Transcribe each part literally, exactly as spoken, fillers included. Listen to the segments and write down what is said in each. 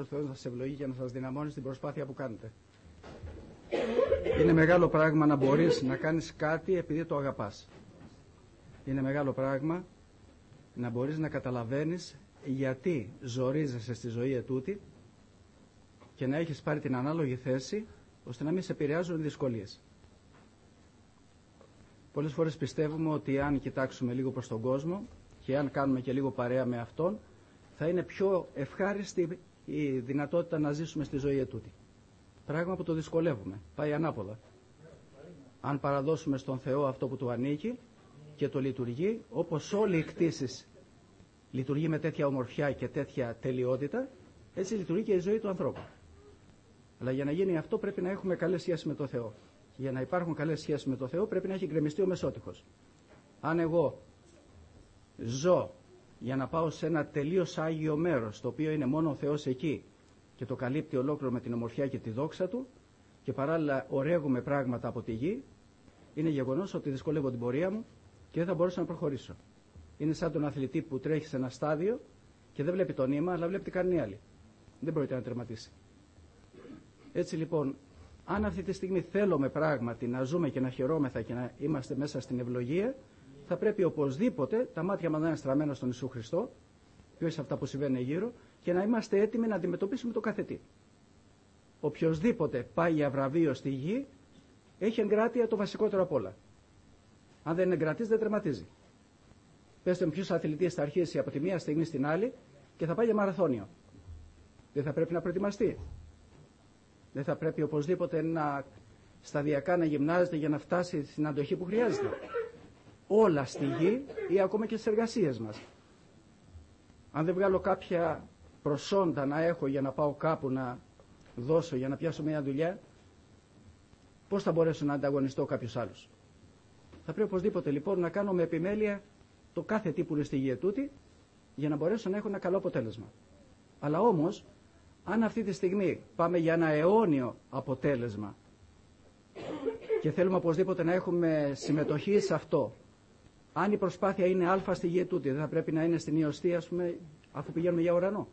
ο Θεός να σας ευλογεί και να σας δυναμώνει στην προσπάθεια που κάνετε. Είναι μεγάλο πράγμα να μπορείς να κάνεις κάτι επειδή το αγαπάς. Είναι μεγάλο πράγμα να μπορείς να καταλαβαίνεις γιατί ζορίζεσαι στη ζωή ετούτη και να έχεις πάρει την ανάλογη θέση ώστε να μην σε επηρεάζουν οι δυσκολίες. Πολλές φορές πιστεύουμε ότι αν κοιτάξουμε λίγο προς τον κόσμο και αν κάνουμε και λίγο παρέα με αυτόν, θα είναι πιο ευχάριστη η δυνατότητα να ζήσουμε στη ζωή ετούτη. Πράγμα που το δυσκολεύουμε. Πάει ανάποδα. Αν παραδώσουμε στον Θεό αυτό που του ανήκει και το λειτουργεί, όπως όλοι οι κτήσεις λειτουργεί με τέτοια ομορφιά και τέτοια τελειότητα, έτσι λειτουργεί και η ζωή του ανθρώπου. Αλλά για να γίνει αυτό πρέπει να έχουμε καλές σχέσεις με το Θεό. Και για να υπάρχουν καλές σχέσεις με το Θεό πρέπει να έχει γκρεμιστεί ο μεσότυχος. Αν εγώ ζω για να πάω σε ένα τελείως άγιο μέρος, το οποίο είναι μόνο ο Θεός εκεί και το καλύπτει ολόκληρο με την ομορφιά και τη δόξα του και παράλληλα ωραίγουμε πράγματα από τη γη, είναι γεγονός ότι δυσκολεύω την πορεία μου και δεν θα μπορέσω να προχωρήσω. Είναι σαν τον αθλητή που τρέχει σε ένα στάδιο και δεν βλέπει το νήμα, αλλά βλέπει τι κάνει άλλη. Δεν πρόκειται να τερματίσει. Έτσι λοιπόν, αν αυτή τη στιγμή θέλουμε πράγματι να ζούμε και να χαιρόμεθα και να είμαστε μέσα στην ευλογία, θα πρέπει οπωσδήποτε τα μάτια μας να είναι στραμμένα στον Ιησού Χριστό, και όχι σε αυτά που συμβαίνουν γύρω, και να είμαστε έτοιμοι να αντιμετωπίσουμε το κάθε τι. Οποιοςδήποτε πάει για βραβείο στη γη, έχει εγκράτεια το βασικότερο απ' όλα. Αν δεν είναι εγκρατής, δεν τερματίζει. Πέστε μου ποιος αθλητής θα αρχίσει από τη μία στιγμή στην άλλη και θα πάει για μαραθώνιο. Δεν θα πρέπει να προετοιμαστεί. Δεν θα πρέπει οπωσδήποτε να σταδιακά να γυμνάζεται για να φτάσει στην αντοχή που χρειάζεται. Όλα στη γη ή ακόμα και στις εργασίες μας. Αν δεν βγάλω κάποια προσόντα να έχω για να πάω κάπου να δώσω, για να πιάσω μια δουλειά, πώς θα μπορέσω να ανταγωνιστώ κάποιους άλλους? Θα πρέπει οπωσδήποτε λοιπόν να κάνω με επιμέλεια το κάθε τι που είναι στη γη ετούτη για να μπορέσω να έχω ένα καλό αποτέλεσμα. Αλλά όμως, αν αυτή τη στιγμή πάμε για ένα αιώνιο αποτέλεσμα και θέλουμε οπωσδήποτε να έχουμε συμμετοχή σε αυτό, αν η προσπάθεια είναι α στη γη ετούτη, δεν θα πρέπει να είναι στην ιωστή, ας πούμε, αφού πηγαίνουμε για ουρανό?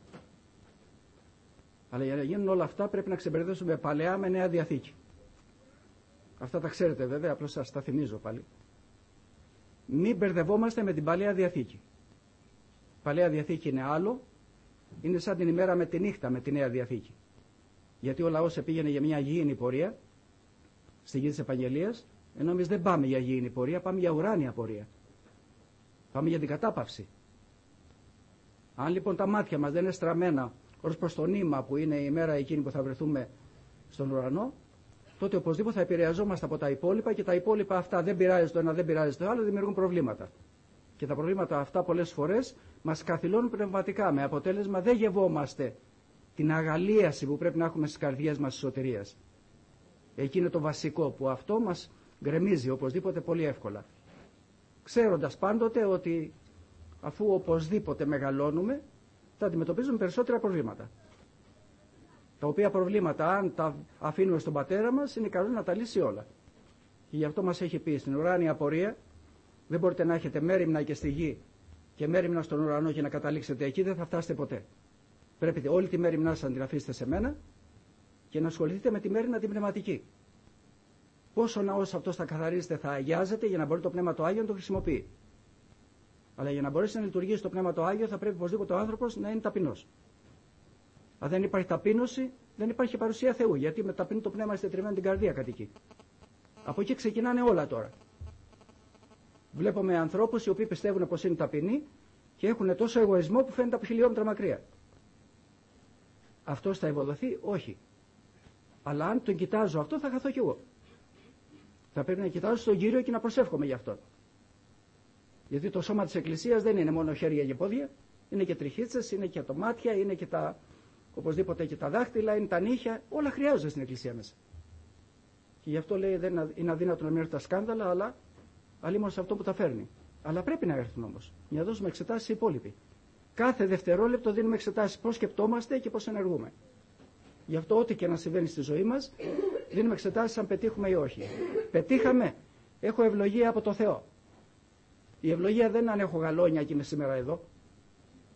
Αλλά για να γίνουν όλα αυτά πρέπει να ξεμπερδέψουμε παλαιά με Νέα Διαθήκη. Αυτά τα ξέρετε βέβαια, απλώς σας τα θυμίζω πάλι. Μην μπερδευόμαστε με την Παλαιά Διαθήκη. Η Παλαιά Διαθήκη είναι άλλο, είναι σαν την ημέρα με τη νύχτα με τη Νέα Διαθήκη. Γιατί ο λαός πήγαινε για μια γήινη πορεία, στη γη της Επαγγελίας, ενώ εμείς δεν πάμε για γήινη πορεία, πάμε για ουράνια πορεία. Πάμε για την κατάπαυση. Αν λοιπόν τα μάτια μας δεν είναι στραμμένα ως προς το νήμα που είναι η μέρα εκείνη που θα βρεθούμε στον ουρανό, τότε οπωσδήποτε θα επηρεαζόμαστε από τα υπόλοιπα και τα υπόλοιπα αυτά δεν πειράζει το ένα, δεν πειράζει το άλλο, δημιουργούν προβλήματα. Και τα προβλήματα αυτά πολλές φορές μας καθυλώνουν πνευματικά, με αποτέλεσμα δεν γευόμαστε την αγαλίαση που πρέπει να έχουμε στις καρδιές μας της σωτηρίας. Εκεί είναι το βασικό που αυτό μας γκρεμίζει οπωσδήποτε πολύ εύκολα. Ξέροντας πάντοτε ότι αφού οπωσδήποτε μεγαλώνουμε θα αντιμετωπίζουμε περισσότερα προβλήματα. Τα οποία προβλήματα, αν τα αφήνουμε στον πατέρα μας, είναι καλό να τα λύσει όλα. Και γι' αυτό μας έχει πει στην ουράνια πορεία, δεν μπορείτε να έχετε μέριμνα και στη γη και μέριμνα στον ουρανό και να καταλήξετε εκεί, δεν θα φτάσετε ποτέ. Πρέπει όλη τη μέριμνά σας να την αφήσετε σε μένα και να ασχοληθείτε με τη μέριμνα την πνευματική. Πόσο ο ναός αυτός θα καθαρίζεται, θα αγιάζεται για να μπορεί το Πνεύμα το Άγιο να το χρησιμοποιεί. Αλλά για να μπορέσει να λειτουργήσει το Πνεύμα το Άγιο θα πρέπει οπωσδήποτε ο άνθρωπος να είναι ταπεινός. Αν δεν υπάρχει ταπείνωση, δεν υπάρχει παρουσία Θεού. Γιατί με ταπεινή το πνεύμα στετριμμένη την καρδία κατοικεί. Από εκεί ξεκινάνε όλα τώρα. Βλέπουμε ανθρώπους οι οποίοι πιστεύουν πως είναι ταπεινοί και έχουν τόσο εγωισμό που φαίνεται από χιλιόμετρα μακριά. Αυτός θα ευοδοθεί? Όχι. Αλλά αν τον κοιτάζω αυτό, θα χαθώ κι εγώ. Θα πρέπει να κοιτάζω στον Κύριο και να προσεύχομαι γι' αυτό. Γιατί το σώμα της Εκκλησίας δεν είναι μόνο χέρια και πόδια, είναι και τριχίτσες, είναι και τα μάτια, είναι και τα, οπωσδήποτε και τα δάχτυλα, είναι τα νύχια, όλα χρειάζονται στην Εκκλησία μέσα. Και γι' αυτό λέει δεν είναι αδύνατο να μην έρθουν τα σκάνδαλα, αλλά αλλήμον σε αυτό που τα φέρνει. Αλλά πρέπει να έρθουν όμως, για να δώσουμε εξετάσεις οι υπόλοιποι. Κάθε δευτερόλεπτο δίνουμε εξετάσεις πώς σκεπτόμαστε και πώς ενεργούμε. Γι' αυτό ό,τι και να συμβαίνει στη ζωή μας, δίνουμε εξετάσεις αν πετύχουμε ή όχι. Πετύχαμε, έχω ευλογία από το Θεό. Η ευλογία δεν είναι αν έχω γαλόνια και είμαι σήμερα εδώ.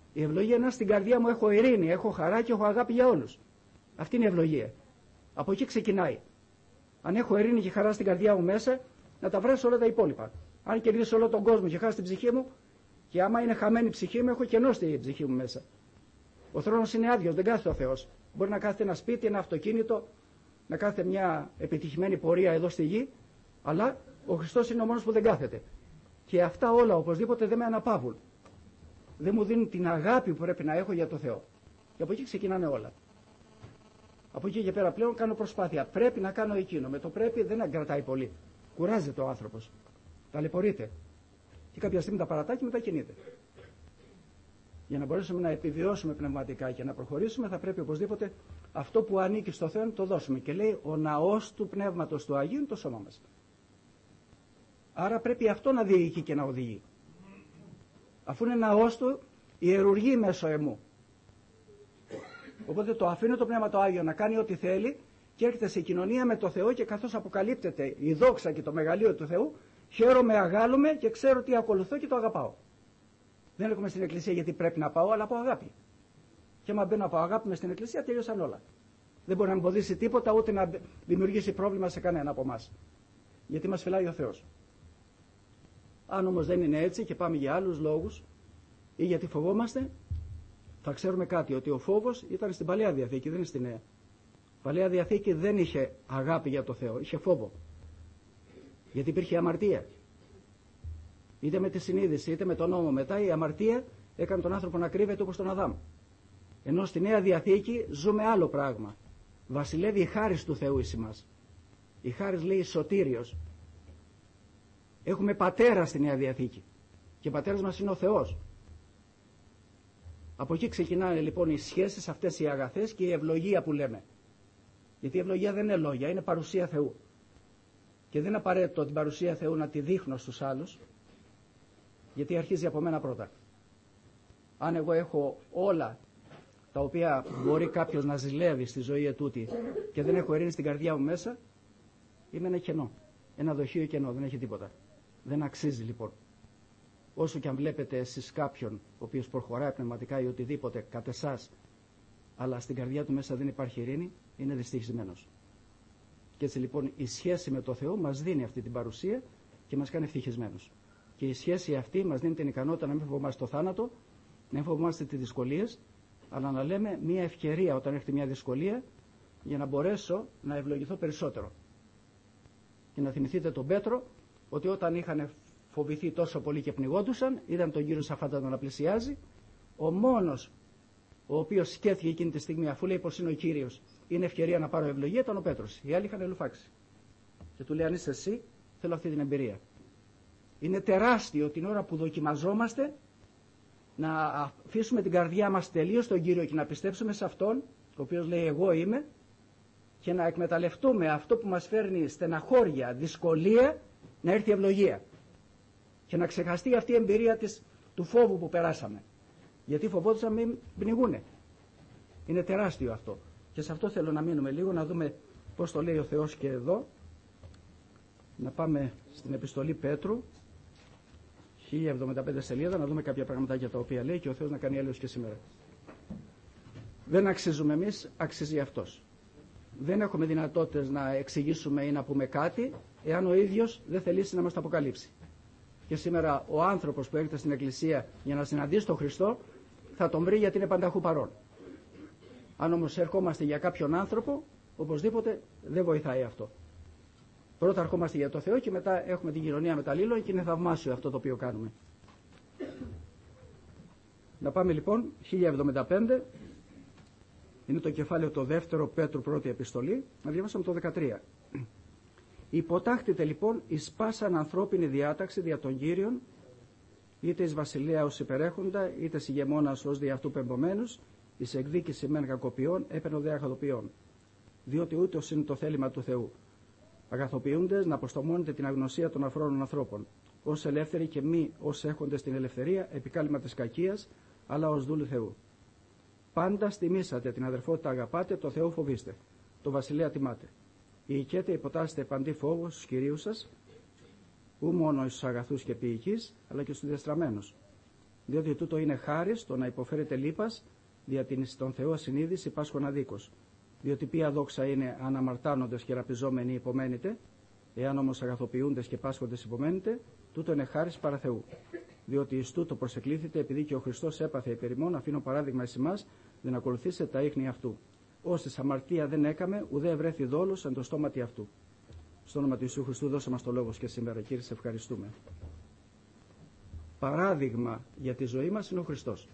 Η ευλογία είναι στην καρδιά μου έχω ειρήνη, έχω χαρά και έχω αγάπη για όλους. Αυτή είναι η ευλογία. Από εκεί ξεκινάει. Αν έχω ειρήνη και χαρά στην καρδιά μου μέσα, να τα βράσω όλα τα υπόλοιπα. Αν κερδίσω όλο τον κόσμο και χάσω την ψυχή μου, και άμα είναι χαμένη η ψυχή μου, έχω κενό στην ψυχή μου μέσα. Ο θρόνος είναι άδειος, δεν κάθεται ο Θεός. Μπορεί να κάθεται ένα σπίτι, ένα αυτοκίνητο, να κάθεται μια επιτυχημένη πορεία εδώ στη γη, αλλά ο Χριστός είναι ο μόνος που δεν κάθεται. Και αυτά όλα οπωσδήποτε δεν με αναπαύουν. Δεν μου δίνουν την αγάπη που πρέπει να έχω για το Θεό. Και από εκεί ξεκινάνε όλα. Από εκεί και πέρα πλέον κάνω προσπάθεια. Πρέπει να κάνω εκείνο. Με το πρέπει δεν αγκρατάει πολύ. Κουράζεται ο άνθρωπος. Ταλαιπωρείται. Και κάποια στιγμή τα παρατά και μετακινείται. Για να μπορέσουμε να επιβιώσουμε πνευματικά και να προχωρήσουμε, θα πρέπει οπωσδήποτε αυτό που ανήκει στο Θεό να το δώσουμε. Και λέει ο ναός του Πνεύματος του Αγίου είναι το σώμα μας. Άρα πρέπει αυτό να διοικεί και να οδηγεί. Αφού είναι ναός του, ιερουργεί μέσω εμού. Οπότε το αφήνω το Πνεύμα το Άγιο να κάνει ό,τι θέλει και έρχεται σε κοινωνία με το Θεό, και καθώς αποκαλύπτεται η δόξα και το μεγαλείο του Θεού, χαίρομαι, αγάλομαι και ξέρω τι ακολουθώ και το αγαπάω. Δεν έρχομαι στην εκκλησία γιατί πρέπει να πάω, αλλά από αγάπη. Και άμα μπαίνω από αγάπη μες στην εκκλησία, τελειώσαν όλα. Δεν μπορεί να με εμποδίσει τίποτα, ούτε να δημιουργήσει πρόβλημα σε κανένα από εμάς. Γιατί μας φυλάει ο Θεός. Αν όμως δεν είναι έτσι και πάμε για άλλους λόγους ή γιατί φοβόμαστε, θα ξέρουμε κάτι, ότι ο φόβος ήταν στην Παλαιά Διαθήκη, δεν είναι στη Νέα. Η Παλαιά Διαθήκη δεν είχε αγάπη για το Θεό, είχε φόβο. Γιατί υπήρχε αμαρτία. Είτε με τη συνείδηση είτε με τον νόμο. Μετά η αμαρτία έκανε τον άνθρωπο να κρύβεται όπως τον Αδάμ. Ενώ στη Νέα Διαθήκη ζούμε άλλο πράγμα. Βασιλεύει η χάρις του Θεού εις εμάς. Η χάρις λέει σωτήριος. Έχουμε πατέρα στη Νέα Διαθήκη. Και πατέρας μας είναι ο Θεός. Από εκεί ξεκινάνε λοιπόν οι σχέσεις αυτές οι αγαθές και η ευλογία που λέμε. Γιατί η ευλογία δεν είναι λόγια, είναι παρουσία Θεού. Και δεν είναι απαραίτητο την παρουσία Θεού να τη δείχνω στους άλλους, γιατί αρχίζει από μένα πρώτα. Αν εγώ έχω όλα τα οποία μπορεί κάποιος να ζηλεύει στη ζωή ετούτη και δεν έχω ειρήνη στην καρδιά μου μέσα, είμαι ένα κενό. Ένα δοχείο κενό, δεν έχει τίποτα. Δεν αξίζει λοιπόν. Όσο και αν βλέπετε εσείς κάποιον ο οποίος προχωράει πνευματικά ή οτιδήποτε κατ' εσάς, αλλά στην καρδιά του μέσα δεν υπάρχει ειρήνη, είναι δυστυχισμένος. Και έτσι λοιπόν η σχέση με το Θεό μας δίνει αυτή την παρουσία και μας κάνει ευτυχισμένους. Και η σχέση αυτή μας δίνει την ικανότητα να μην φοβόμαστε το θάνατο, να μην φοβόμαστε τις δυσκολίες, αλλά να λέμε μια ευκαιρία όταν έρχεται μια δυσκολία για να μπορέσω να ευλογηθώ περισσότερο. Και να θυμηθείτε τον Πέτρο ότι όταν είχαν φοβηθεί τόσο πολύ και πνιγόντουσαν, είδαν τον Κύριο Σαφάντα να πλησιάζει, ο μόνος ο οποίος σκέφτηκε εκείνη τη στιγμή, αφού λέει πως είναι ο Κύριος, είναι ευκαιρία να πάρω ευλογία, ήταν ο Πέτρος. Οι άλλοι είχαν λουφάξει. Και του λέει: αν είσαι εσύ, θέλω αυτή την εμπειρία. Είναι τεράστιο την ώρα που δοκιμαζόμαστε να αφήσουμε την καρδιά μας τελείως στον Κύριο και να πιστέψουμε σε Αυτόν, ο οποίος λέει εγώ είμαι, και να εκμεταλλευτούμε αυτό που μας φέρνει στεναχώρια, δυσκολία, να έρθει ευλογία. Και να ξεχαστεί αυτή η εμπειρία της, του φόβου που περάσαμε. Γιατί φοβόντουσαν να μην πνιγούνε. Είναι τεράστιο αυτό. Και σε αυτό θέλω να μείνουμε λίγο, να δούμε πώς το λέει ο Θεός και εδώ. Να πάμε στην επιστολή Πέτρου, χίλια εβδομήντα πέντε σελίδα, να δούμε κάποια πραγματάκια τα οποία λέει και ο Θεός να κάνει έλεος και σήμερα. Δεν αξίζουμε εμείς, αξίζει Αυτός. Δεν έχουμε δυνατότητες να εξηγήσουμε ή να πούμε κάτι, εάν ο ίδιος δεν θελήσει να μας τα αποκαλύψει. Και σήμερα ο άνθρωπος που έρχεται στην Εκκλησία για να συναντήσει τον Χριστό, θα τον βρει γιατί είναι πανταχού παρόν. Αν όμως ερχόμαστε για κάποιον άνθρωπο, οπωσδήποτε δεν βοηθάει αυτό. Πρώτα ερχόμαστε για το Θεό και μετά έχουμε την κοινωνία με τα αλλήλων και είναι θαυμάσιο αυτό το οποίο κάνουμε. Να πάμε λοιπόν, χίλια εβδομήντα πέντε, είναι το κεφάλαιο το δεύτερο Πέτρου πρώτη επιστολή, να διαβάσαμε το δεκατρία. Υποτάχτητε λοιπόν εις πάσαν ανθρώπινη διάταξη δια των Κύριων, είτε εις βασιλεία ως υπερέχοντα, είτε εις ηγεμόνας ως δι' αυτού πεμπομένους, εις εκδίκηση μεν κακοποιών, έπαινο δε αγαθοποιών. Διότι ούτως είναι το θέλημα του Θεού. Αγαθοποιούντες να αποστομώνετε την αγνωσία των αφρόνων ανθρώπων, ως ελεύθεροι και μη ως έχοντες την ελευθερία, επικάλυμα της κακίας, αλλά ως δούλου Θεού. Πάντα στιμήσατε την αδερφότητα, αγαπάτε, το Θεό φοβήστε, το βασιλέα τιμάτε. Ιικέτε υποτάσσετε παντή φόβο στους κυρίους σας, ου μόνο στους αγαθούς και ποιητικείς, αλλά και στους διαστραμμένους. διότι τούτο είναι χάρις το να υποφέρετε λύπας, δια την εις τον Θεό συνείδηση πάσχων αδίκως. Διότι ποια δόξα είναι αν αμαρτάνοντες και ραπιζόμενοι υπομένετε, εάν όμως αγαθοποιούντες και πάσχοντες υπομένετε, τούτο είναι χάρις παρά Θεού. Διότι εις τούτο προσεκλήθητε, επειδή και ο Χριστός έπαθε υπέρ ημών, αφήνω παράδειγμα εις εμάς, δεν ακολουθήσετε τα ίχνη αυτού. Ώστις αμαρτία δεν έκαμε, ουδέ ευρέθη δόλος εν το στόματι αυτού. Στο όνομα του Ιησού Χριστού δώσε μας το λόγο και σήμερα, Κύριε, σε ευχαριστούμε. Παράδειγμα για τη ζωή μας είναι ο Χριστός.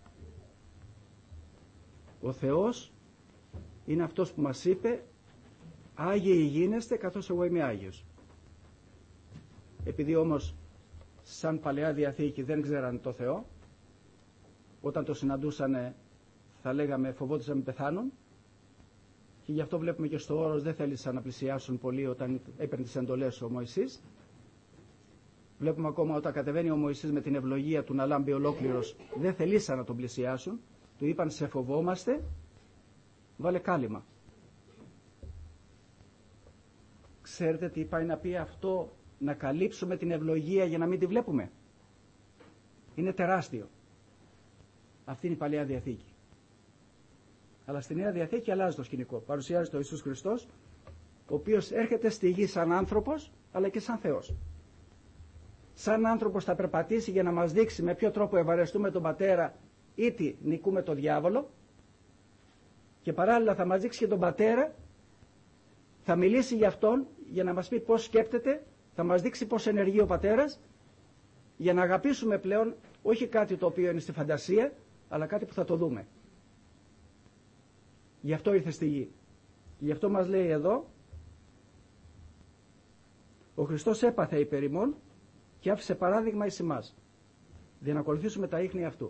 Ο Θεός είναι αυτός που μας είπε Άγιοι γίνεστε καθώς εγώ είμαι Άγιος. Επειδή όμως σαν Παλαιά Διαθήκη δεν ξέραν το Θεό, όταν το συναντούσαν θα λέγαμε φοβόντουσαν να πεθάνουν, και γι' αυτό βλέπουμε και στο όρος δεν θέλησαν να πλησιάσουν πολύ όταν έπαιρνε τις εντολές ο Μωυσής. Βλέπουμε ακόμα όταν κατεβαίνει ο Μωυσής με την ευλογία του να λάμπει ολόκληρος, δεν θελήσαν να τον πλησιάσουν, του είπαν σε φοβόμαστε, βάλε κάλυμα. Ξέρετε τι πάει να πει αυτό, να καλύψουμε την ευλογία για να μην τη βλέπουμε? Είναι τεράστιο. Αυτή είναι η Παλαιά Διαθήκη. Αλλά στη Νέα Διαθήκη αλλάζει το σκηνικό. Παρουσιάζεται ο Ιησούς Χριστός, ο οποίος έρχεται στη γη σαν άνθρωπος, αλλά και σαν Θεός. Σαν άνθρωπος θα περπατήσει για να μας δείξει με ποιο τρόπο ευαρεστούμε τον Πατέρα ή τι νικούμε τον διάβολο, και παράλληλα θα μας δείξει και τον Πατέρα, θα μιλήσει για Αυτόν, για να μας πει πώς σκέπτεται, θα μας δείξει πώς ενεργεί ο Πατέρας, για να αγαπήσουμε πλέον όχι κάτι το οποίο είναι στη φαντασία, αλλά κάτι που θα το δούμε. Γι' αυτό ήρθε στη γη. Γι' αυτό μας λέει εδώ, ο Χριστός έπαθε υπέρ ημών και άφησε παράδειγμα εις εμάς, για να ακολουθήσουμε τα ίχνη αυτού.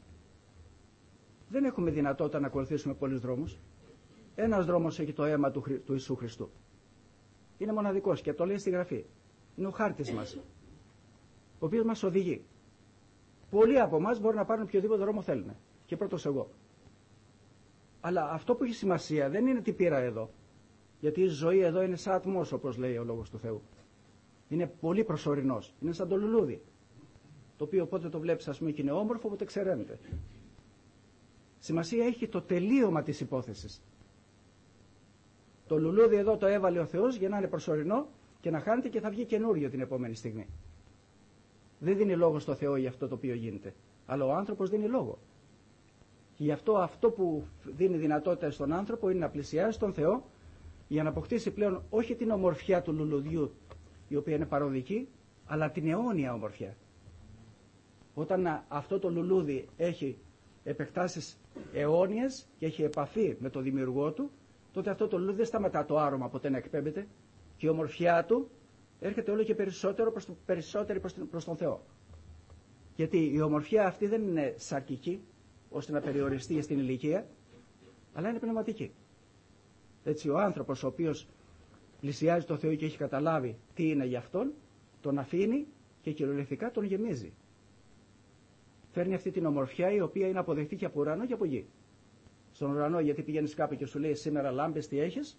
Δεν έχουμε δυνατότητα να ακολουθήσουμε πολλούς δρόμους. Ένας δρόμος έχει το αίμα του, του Ιησού Χριστού. Είναι μοναδικός και το λέει στη Γραφή. Είναι ο χάρτης μας, ο οποίος μας οδηγεί. Πολλοί από εμάς μπορούν να πάρουν οποιοδήποτε δρόμο θέλουν. Και πρώτος εγώ. Αλλά αυτό που έχει σημασία δεν είναι τι πήρα εδώ. Γιατί η ζωή εδώ είναι σαν ατμός, όπως λέει ο Λόγος του Θεού. Είναι πολύ προσωρινός. Είναι σαν το λουλούδι. Το οποίο πότε το βλέπεις, ας πούμε, και είναι όμορφο, πότε ξεραίνεται. Σημασία έχει το τελείωμα της υπόθεσης. Το λουλούδι εδώ το έβαλε ο Θεός για να είναι προσωρινό και να χάνεται και θα βγει καινούριο την επόμενη στιγμή. Δεν δίνει λόγο στο Θεό για αυτό το οποίο γίνεται. Αλλά ο άνθρωπος δίνει λόγο. Και γι' αυτό αυτό που δίνει δυνατότητα στον άνθρωπο είναι να πλησιάσει τον Θεό για να αποκτήσει πλέον όχι την ομορφιά του λουλουδιού, η οποία είναι παροδική, αλλά την αιώνια ομορφιά. Όταν αυτό το λουλούδι έχει επεκτάσεις αιώνιες και έχει επαφή με το δημιουργό του, τότε αυτό το λουλούδι δεν σταματά το άρωμα ποτέ να εκπέμπεται και η ομορφιά του έρχεται όλο και περισσότερο προς, το, περισσότερο προς, προς τον Θεό. Γιατί η ομορφιά αυτή δεν είναι σαρκική, ώστε να περιοριστεί στην ηλικία, αλλά είναι πνευματική. Έτσι ο άνθρωπος ο οποίος πλησιάζει το Θεό και έχει καταλάβει τι είναι για αυτόν, τον αφήνει και κυριολεκτικά τον γεμίζει. Φέρνει αυτή την ομορφιά η οποία είναι αποδεκτή και από ουρανό και από γη. Στον ουρανό, γιατί πηγαίνεις κάπου και σου λέει σήμερα λάμπες τι έχεις,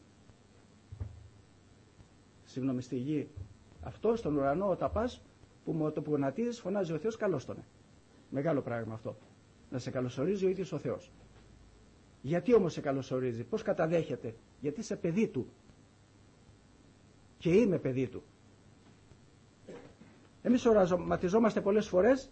συγγνώμη, στη γη αυτό, στον ουρανό όταν πας που με το που γονατίζεις φωνάζει ο Θεός καλώς τον. Μεγάλο πράγμα αυτό. Να σε καλωσορίζει ο ίδιος ο Θεός. Γιατί όμως σε καλωσορίζει, πώς καταδέχεται? Γιατί είσαι παιδί του. Και είμαι παιδί του. Εμείς οραματιζόμαστε πολλές φορές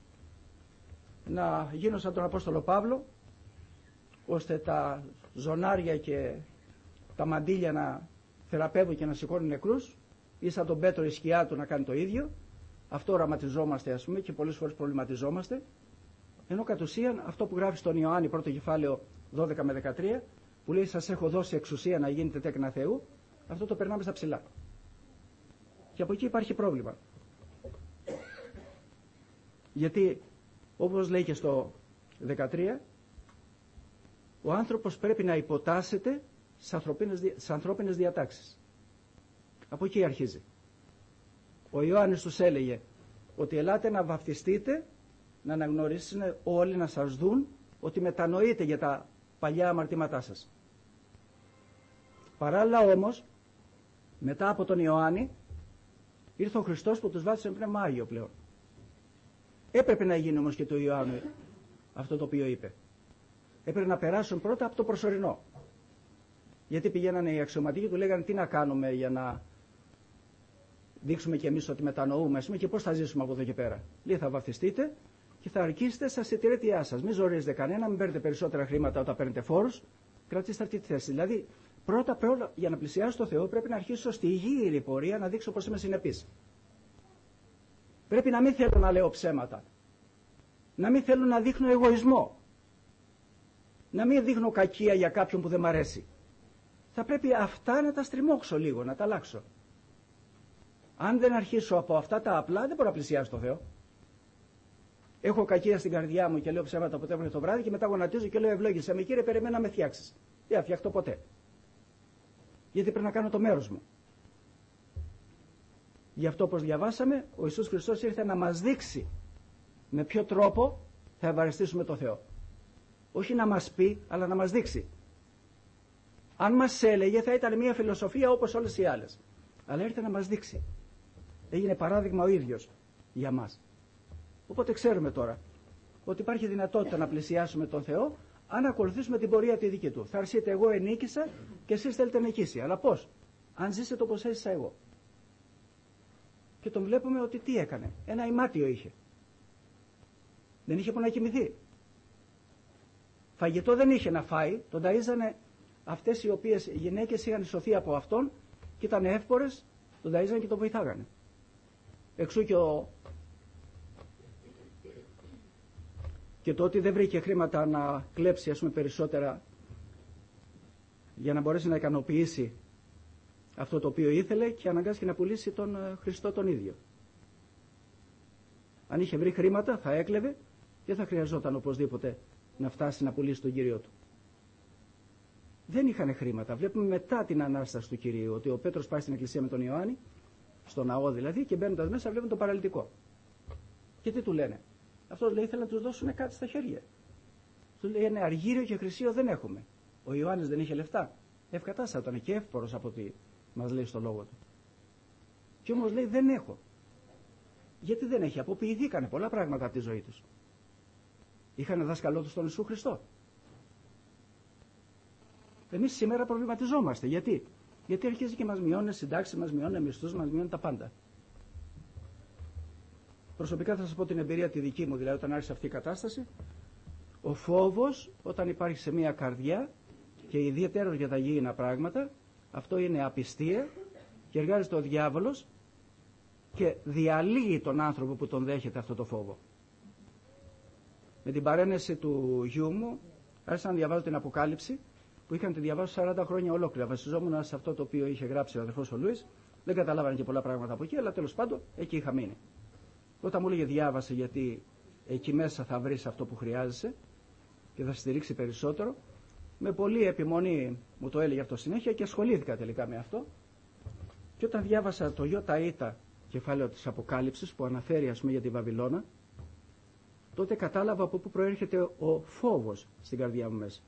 να γίνω σαν τον Απόστολο Παύλο, ώστε τα ζωνάρια και τα μαντίλια να θεραπεύουν και να σηκώνουν νεκρούς, ή σαν τον Πέτρο η σκιά του να κάνει το ίδιο. Αυτό οραματιζόμαστε, ας πούμε, και πολλές φορές προβληματιζόμαστε. Ενώ κατ' ουσίαν αυτό που γράφει στον Ιωάννη πρώτο κεφάλαιο δώδεκα με δεκατρία, που λέει σας έχω δώσει εξουσία να γίνετε τέκνα Θεού, αυτό το περνάμε στα ψηλά. Και από εκεί υπάρχει πρόβλημα. Γιατί όπως λέει και στο δεκατρία, ο άνθρωπος πρέπει να υποτάσσεται σε ανθρώπινες, σε ανθρώπινες διατάξεις. Από εκεί αρχίζει. Ο Ιωάννης τους έλεγε ότι ελάτε να βαφτιστείτε, να αναγνωρίσουν όλοι, να σας δουν ότι μετανοείτε για τα παλιά αμαρτήματά σας. Παράλληλα όμως, μετά από τον Ιωάννη, ήρθε ο Χριστός που τους βάφτισε με πνεύμα Άγιο πλέον. Έπρεπε να γίνει όμως και το Ιωάννου αυτό το οποίο είπε. Έπρεπε να περάσουν πρώτα από το προσωρινό. Γιατί πηγαίνανε οι αξιωματικοί, του λέγανε τι να κάνουμε για να δείξουμε κι εμείς ότι μετανοούμε, ας πούμε, και πώς θα ζήσουμε από εδώ και πέρα. Λέει, θα βαφτιστείτε και θα αρκίσετε στα συντηρητικά σας. Μην ζορίζετε κανένα, μην παίρνετε περισσότερα χρήματα όταν παίρνετε φόρους. Κρατήστε αυτή τη θέση. Δηλαδή, πρώτα απ' όλα, για να πλησιάσω το Θεό, πρέπει να αρχίσω στη γύρη πορεία να δείξω πως είμαι συνεπής. Πρέπει να μην θέλω να λέω ψέματα. Να μην θέλω να δείχνω εγωισμό. Να μην δείχνω κακία για κάποιον που δεν μ' αρέσει. Θα πρέπει αυτά να τα στριμώξω λίγο, να τα αλλάξω. Αν δεν αρχίσω από αυτά τα απλά, δεν μπορώ να πλησιάσω το Θεό. Έχω κακία στην καρδιά μου και λέω ψέματα που τέβαινε το βράδυ και μετά γονατίζω και λέω ευλόγησέ με, Κύριε, περιμένω να με φτιάξεις. Δεν θα φτιαχτώ ποτέ. Γιατί πρέπει να κάνω το μέρος μου. Γι' αυτό, όπως διαβάσαμε, ο Ιησούς Χριστός ήρθε να μας δείξει με ποιο τρόπο θα ευαρεστήσουμε το Θεό. Όχι να μας πει, αλλά να μας δείξει. Αν μας έλεγε θα ήταν μια φιλοσοφία όπως όλες οι άλλες. Αλλά ήρθε να μας δείξει. Έγινε παράδειγμα ο ίδιος για μας. Οπότε ξέρουμε τώρα ότι υπάρχει δυνατότητα να πλησιάσουμε τον Θεό αν ακολουθήσουμε την πορεία τη δική του. Θα αρσείτε, εγώ ενίκησα και εσείς θέλετε νικήσει. Αλλά πώς? Αν ζήσετε όπως έζησα εγώ. Και τον βλέπουμε ότι τι έκανε. Ένα ημάτιο είχε. Δεν είχε που να κοιμηθεί. Φαγητό δεν είχε να φάει. Τον ταΐζανε αυτές οι οποίες οι γυναίκες είχαν σωθεί από αυτόν και ήταν εύπορες, τον ταΐζανε και τον βοηθάγανε. Εξού και, ο... και το ότι δεν βρήκε χρήματα να κλέψει, ας πούμε, περισσότερα για να μπορέσει να ικανοποιήσει αυτό το οποίο ήθελε και αναγκάστηκε να πουλήσει τον Χριστό τον ίδιο. Αν είχε βρει χρήματα θα έκλεβε και θα χρειαζόταν οπωσδήποτε να φτάσει να πουλήσει τον Κύριο του. Δεν είχαν χρήματα. Βλέπουμε μετά την Ανάσταση του Κυρίου ότι ο Πέτρος πάει στην εκκλησία με τον Ιωάννη, στο ναό δηλαδή, και μπαίνοντας μέσα βλέπουν τον παραλυτικό. Και τι του λένε? Αυτός λέει ήθελε να τους δώσουν κάτι στα χέρια. Του λέει ένα αργύριο και χρυσίο δεν έχουμε. Ο Ιωάννης δεν είχε λεφτά. Ευκατάστατο ήταν και εύπορος από ό,τι μας λέει στο λόγο του. Και όμως λέει δεν έχω. Γιατί δεν έχει? Αποποιηθήκανε πολλά πράγματα από τη ζωή τους. Είχαν δάσκαλό τους τον Ιησού Χριστό. Εμείς σήμερα προβληματιζόμαστε. Γιατί? Γιατί αρχίζει και μας μειώνει συντάξεις, μας μειώνει μισθούς, μας μειώνει τα πάντα. Προσωπικά θα σας πω την εμπειρία τη δική μου, δηλαδή όταν άρχισε αυτή η κατάσταση. Ο φόβος όταν υπάρχει σε μια καρδιά και ιδιαίτερα για τα γήινα πράγματα, αυτό είναι απιστία και εργάζεται ο διάβολος και διαλύει τον άνθρωπο που τον δέχεται αυτό το φόβο. Με την παρένεση του γιού μου άρχισα να διαβάζω την Αποκάλυψη που είχαν τη διαβάσει σαράντα χρόνια ολόκληρα. Βασιζόμουν σε αυτό το οποίο είχε γράψει ο αδερφός ο Λούις. Δεν καταλάβανε και πολλά πράγματα από εκεί, αλλά τέλος πάντων εκεί είχα μείνει. Όταν μου έλεγε διάβασε γιατί εκεί μέσα θα βρεις αυτό που χρειάζεσαι και θα στηρίξει περισσότερο, με πολλή επιμονή μου το έλεγε αυτό συνέχεια και ασχολήθηκα τελικά με αυτό. Και όταν διάβασα το Ιωταΐτα κεφάλαιο της Αποκάλυψης που αναφέρει ας πούμε για τη Βαβυλώνα, τότε κατάλαβα από πού προέρχεται ο φόβος στην καρδιά μου μέσα.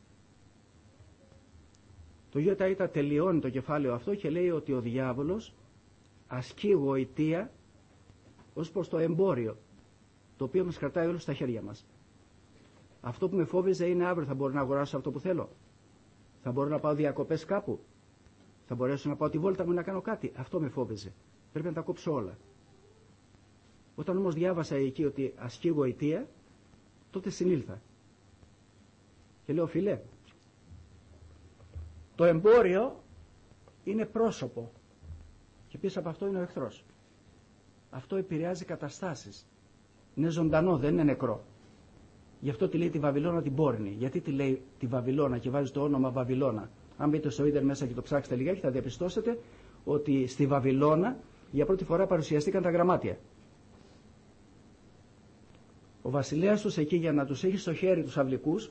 Το Ιωταΐτα τελειώνει το κεφάλαιο αυτό και λέει ότι ο διάβολος ασκεί γοητεία ως προς το εμπόριο, το οποίο μας κρατάει όλους στα χέρια μας. Αυτό που με φόβιζε είναι αύριο θα μπορώ να αγοράσω αυτό που θέλω. Θα μπορώ να πάω διακοπές κάπου. Θα μπορέσω να πάω τη βόλτα μου να κάνω κάτι. Αυτό με φόβιζε. Πρέπει να τα κόψω όλα. Όταν όμως διάβασα εκεί ότι ασκεί γοητεία, τότε συνήλθα. Και λέω φίλε, το εμπόριο είναι πρόσωπο και πίσω από αυτό είναι ο εχθρός. Αυτό επηρεάζει καταστάσεις. Είναι ζωντανό, δεν είναι νεκρό. Γι' αυτό τη λέει τη Βαβυλώνα την πόρνη. Γιατί τη λέει τη Βαβυλώνα και βάζει το όνομα Βαβυλώνα? Αν μπείτε στο ίντερνετ μέσα και το ψάξετε λιγάκι θα διαπιστώσετε ότι στη Βαβυλώνα για πρώτη φορά παρουσιαστήκαν τα γραμμάτια. Ο βασιλέας τους εκεί για να τους έχει στο χέρι τους αυλικούς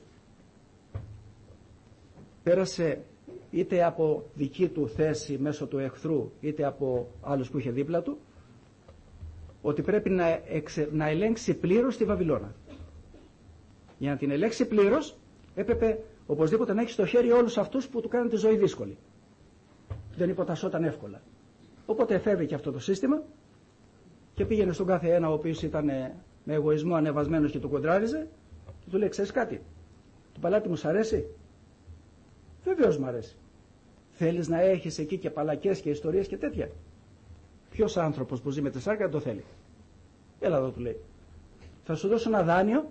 πέρασε είτε από δική του θέση μέσω του εχθρού είτε από άλλους που είχε δίπλα του ότι πρέπει να, εξε, να ελέγξει πλήρως τη Βαβυλώνα. Για να την ελέγξει πλήρως έπρεπε οπωσδήποτε να έχει στο χέρι όλους αυτούς που του κάνουν τη ζωή δύσκολη. Δεν υποτασσόταν εύκολα. Οπότε εφεύρει και αυτό το σύστημα και πήγαινε στον κάθε ένα ο οποίος ήταν με εγωισμό ανεβασμένος και του κοντράριζε και του λέει: ξέρεις κάτι, το παλάτι μου σ' αρέσει? Βεβαίως μ' αρέσει. Θέλεις να έχεις εκεί και παλακές και ιστορίες και τέτοια? Ποιος άνθρωπος που ζει με τη σάρκα δεν το θέλει? Έλα εδώ, του λέει. Θα σου δώσω ένα δάνειο.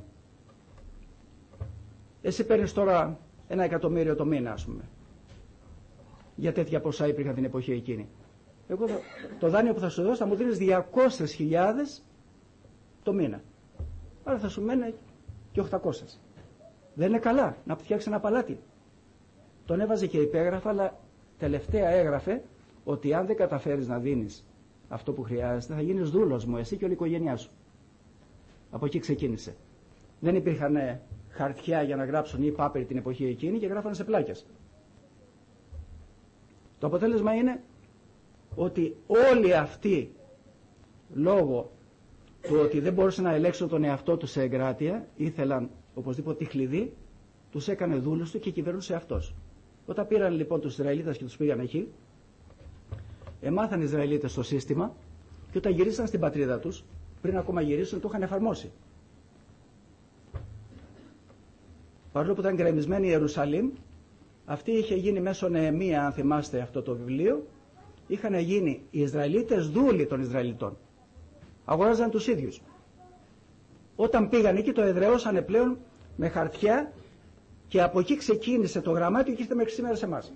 Εσύ παίρνεις τώρα ένα εκατομμύριο το μήνα, ας πούμε. Για τέτοια ποσά υπήρχαν την εποχή εκείνη. Εγώ το, το δάνειο που θα σου δώσω θα μου δίνεις διακόσιες χιλιάδες το μήνα. Άρα θα σου μένει και οκτακόσιες. Δεν είναι καλά να φτιάξει ένα παλάτι? Τον έβαζε και υπέγραφα, αλλά τελευταία έγραφε ότι αν δεν καταφέρεις να δίνεις αυτό που χρειάζεται, θα γίνεις δούλος μου, εσύ και όλη η οικογένειά σου. Από εκεί ξεκίνησε. Δεν υπήρχαν χαρτιά για να γράψουν ή πάπεροι την εποχή εκείνη και γράφανε σε πλάκες. Το αποτέλεσμα είναι ότι όλοι αυτοί, λόγω του ότι δεν μπορούσαν να ελέγξουν τον εαυτό του σε εγκράτεια, ήθελαν οπωσδήποτε τη κλειδί, τους έκανε δούλους του και κυβερνούσε αυτός. Όταν πήραν λοιπόν τους Ισραηλίτες και τους πήγαν εκεί, εμάθαν οι Ισραηλίτες το σύστημα και όταν γυρίσαν στην πατρίδα τους, πριν ακόμα γυρίσουν, το είχαν εφαρμόσει. Παρόλο που ήταν γκρεμισμένη η Ιερουσαλήμ, αυτή είχε γίνει μέσω Νεεμία, αν θυμάστε αυτό το βιβλίο, είχαν γίνει οι Ισραηλίτες δούλοι των Ισραηλιτών. Αγοράζαν τους ίδιους. Όταν πήγαν εκεί το εδραιώσανε πλέον με χαρτιά και από εκεί ξεκίνησε το γραμμάτιο και ήρθε μέχρι σήμερα σε εμάς.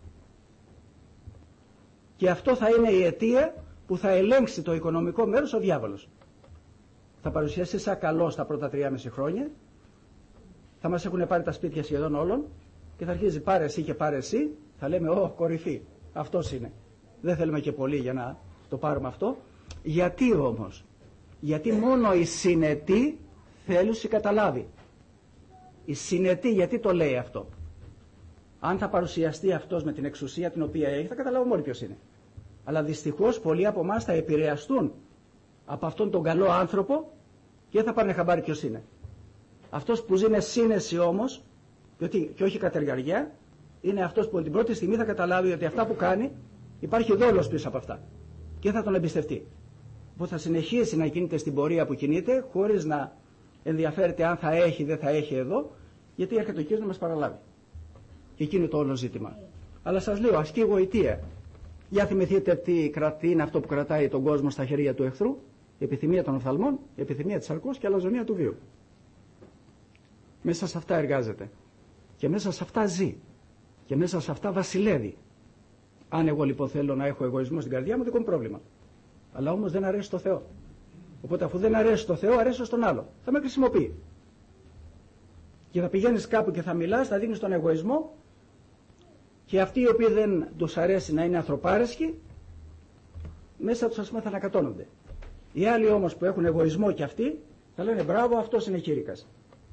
Και αυτό θα είναι η αιτία που θα ελέγξει το οικονομικό μέρος ο διάβολος. Θα παρουσιάσει σαν καλό τα πρώτα τρία και μισό χρόνια, θα μας έχουν πάρει τα σπίτια σχεδόν όλων και θα αρχίζει πάρε εσύ και πάρε εσύ, θα λέμε ω κορυφή, αυτός είναι. Δεν θέλουμε και πολύ για να το πάρουμε αυτό. Γιατί όμως? Γιατί μόνο η συνετή θέλουση καταλάβει. Η συνετή γιατί το λέει αυτό? Αν θα παρουσιαστεί αυτός με την εξουσία την οποία έχει, θα καταλάβουμε όλοι ποιος είναι. Αλλά δυστυχώς πολλοί από εμάς θα επηρεαστούν από αυτόν τον καλό άνθρωπο και δεν θα πάρουν χαμπάρι ποιος είναι. Αυτός που ζει με σύνεση όμως και όχι κατεργαριά, είναι αυτός που την πρώτη στιγμή θα καταλάβει ότι αυτά που κάνει υπάρχει δόλος πίσω από αυτά και θα τον εμπιστευτεί. Που θα συνεχίσει να κινείται στην πορεία που κινείται χωρίς να ενδιαφέρεται αν θα έχει ή δεν θα έχει εδώ, γιατί έρχεται ο Κύριος να μας παραλάβει. Και εκείνο το όλο ζήτημα. Αλλά σας λέω, ασκεί γοητεία. Για θυμηθείτε τι, τι είναι αυτό που κρατάει τον κόσμο στα χέρια του εχθρού: η επιθυμία των οφθαλμών, η επιθυμία της σαρκός και η αλαζονία του βίου. Μέσα σε αυτά εργάζεται. Και μέσα σε αυτά ζει. Και μέσα σε αυτά βασιλεύει. Αν εγώ λοιπόν θέλω να έχω εγωισμό στην καρδιά μου, δικό μου πρόβλημα. Αλλά όμως δεν αρέσει στο Θεό. Οπότε αφού δεν αρέσει στο Θεό, αρέσει στον άλλο. Θα με χρησιμοποιεί. Και θα πηγαίνεις κάπου και θα μιλάς, θα δείχνεις τον εγωισμό, και αυτοί οι οποίοι δεν τους αρέσει να είναι ανθρωπάρεσκοι, μέσα τους ας πούμε θα ανακατώνονται. Οι άλλοι όμως που έχουν εγωισμό και αυτοί, θα λένε μπράβο, αυτός είναι κήρυκας.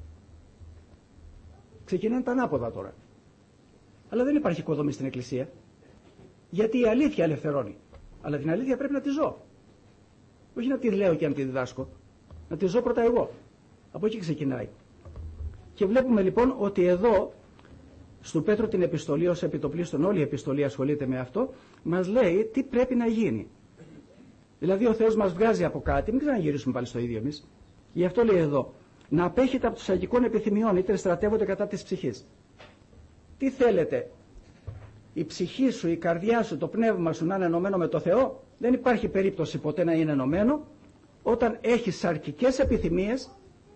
Ξεκινάνε τα ανάποδα τώρα. Αλλά δεν υπάρχει οικοδομή στην Εκκλησία. Γιατί η αλήθεια ελευθερώνει. Αλλά την αλήθεια πρέπει να τη ζω. Όχι να τη λέω και να τη διδάσκω. Να τη ζω πρώτα εγώ. Από εκεί ξεκινάει. Και βλέπουμε λοιπόν ότι εδώ, στο Πέτρο την επιστολή ως επιτοπλίστων, όλη η επιστολή ασχολείται με αυτό, μας λέει τι πρέπει να γίνει. Δηλαδή ο Θεός μας βγάζει από κάτι, μην ξαναγυρίσουμε πάλι στο ίδιο εμείς. Γι' αυτό λέει εδώ, να απέχετε από τους αγικών επιθυμιών, είτε στρατεύονται κατά της ψυχής. Τι θέλετε? Η ψυχή σου, η καρδιά σου, το πνεύμα σου να είναι ενωμένο με το Θεό? Δεν υπάρχει περίπτωση ποτέ να είναι ενωμένο όταν έχεις σαρκικές επιθυμίες.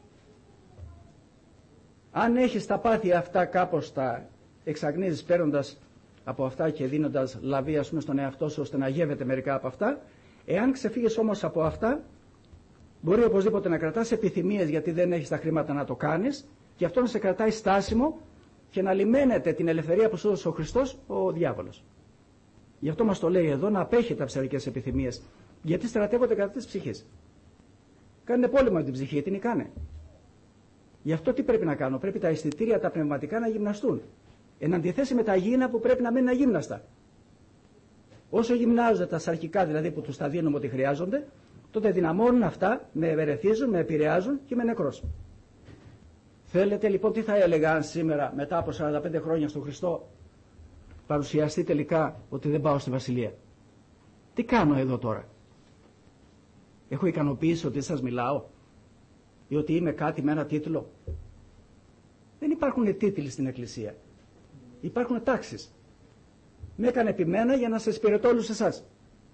Αν έχεις τα πάθη αυτά κάπως τα εξαγνίζεις παίρνοντας από αυτά και δίνοντας λαβή ας πούμε στον εαυτό σου ώστε να γεύεται μερικά από αυτά. Εάν ξεφύγεις όμως από αυτά, μπορεί οπωσδήποτε να κρατάς επιθυμίες γιατί δεν έχεις τα χρήματα να το κάνεις, και αυτό να σε κρατάει στάσιμο και να λιμένεται την ελευθερία που σου έδωσε ο Χριστός ο διάβολος. Γι' αυτό μας το λέει εδώ, να απέχετε από ψαρικές επιθυμίες, γιατί στρατεύονται κατά της ψυχής. Κάνουν πόλεμο με την ψυχή, τι κάνε. Γι' αυτό τι πρέπει να κάνω? Πρέπει τα αισθητήρια τα πνευματικά να γυμναστούν. Εν αντιθέσει με τα γήνα που πρέπει να μένουν αγύμναστα. Όσο γυμνάζονται τα σαρκικά, δηλαδή που τους τα δίνουμε ότι χρειάζονται, τότε δυναμώνουν αυτά, με ευερεθίζουν, με επηρεάζουν και με νεκρός. Θέλετε λοιπόν τι θα έλεγα αν σήμερα μετά από σαράντα πέντε χρόνια στον Χριστό παρουσιαστεί τελικά ότι δεν πάω στη Βασιλεία? Τι κάνω εδώ τώρα? Έχω ικανοποίηση ότι σας μιλάω? ή ότι είμαι κάτι με ένα τίτλο. Δεν υπάρχουν τίτλοι στην Εκκλησία. Υπάρχουν τάξεις. Με έκανε επιμένα για να σας υπηρετώ όλους εσάς.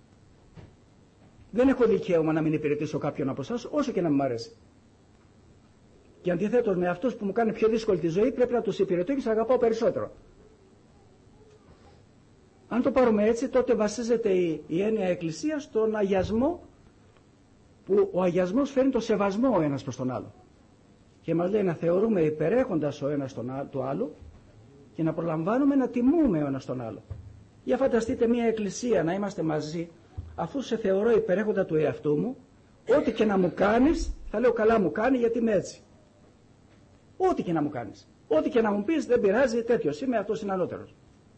Δεν έχω δικαίωμα να μην υπηρετήσω κάποιον από εσάς, όσο και να μου αρέσει. Και αντιθέτως με αυτούς που μου κάνουν πιο δύσκολη τη ζωή, πρέπει να τους υπηρετώ και τους αγαπάω περισσότερο. Αν το πάρουμε έτσι, τότε βασίζεται η, η έννοια Εκκλησία στον αγιασμό, που ο αγιασμός φέρνει το σεβασμό ο ένας προς τον άλλο. Και μας λέει να θεωρούμε υπερέχοντας ο ένας τον το άλλο και να προλαμβάνουμε να τιμούμε ο ένας τον άλλο. Για φανταστείτε μια εκκλησία να είμαστε μαζί, αφού σε θεωρώ υπερέχοντα του εαυτού μου, ό,τι και να μου κάνεις, θα λέω καλά μου κάνει γιατί είμαι έτσι. Ό,τι και να μου κάνεις. Ό,τι και να μου πεις δεν πειράζει, τέτοιος είμαι, αυτός είναι ανώτερος.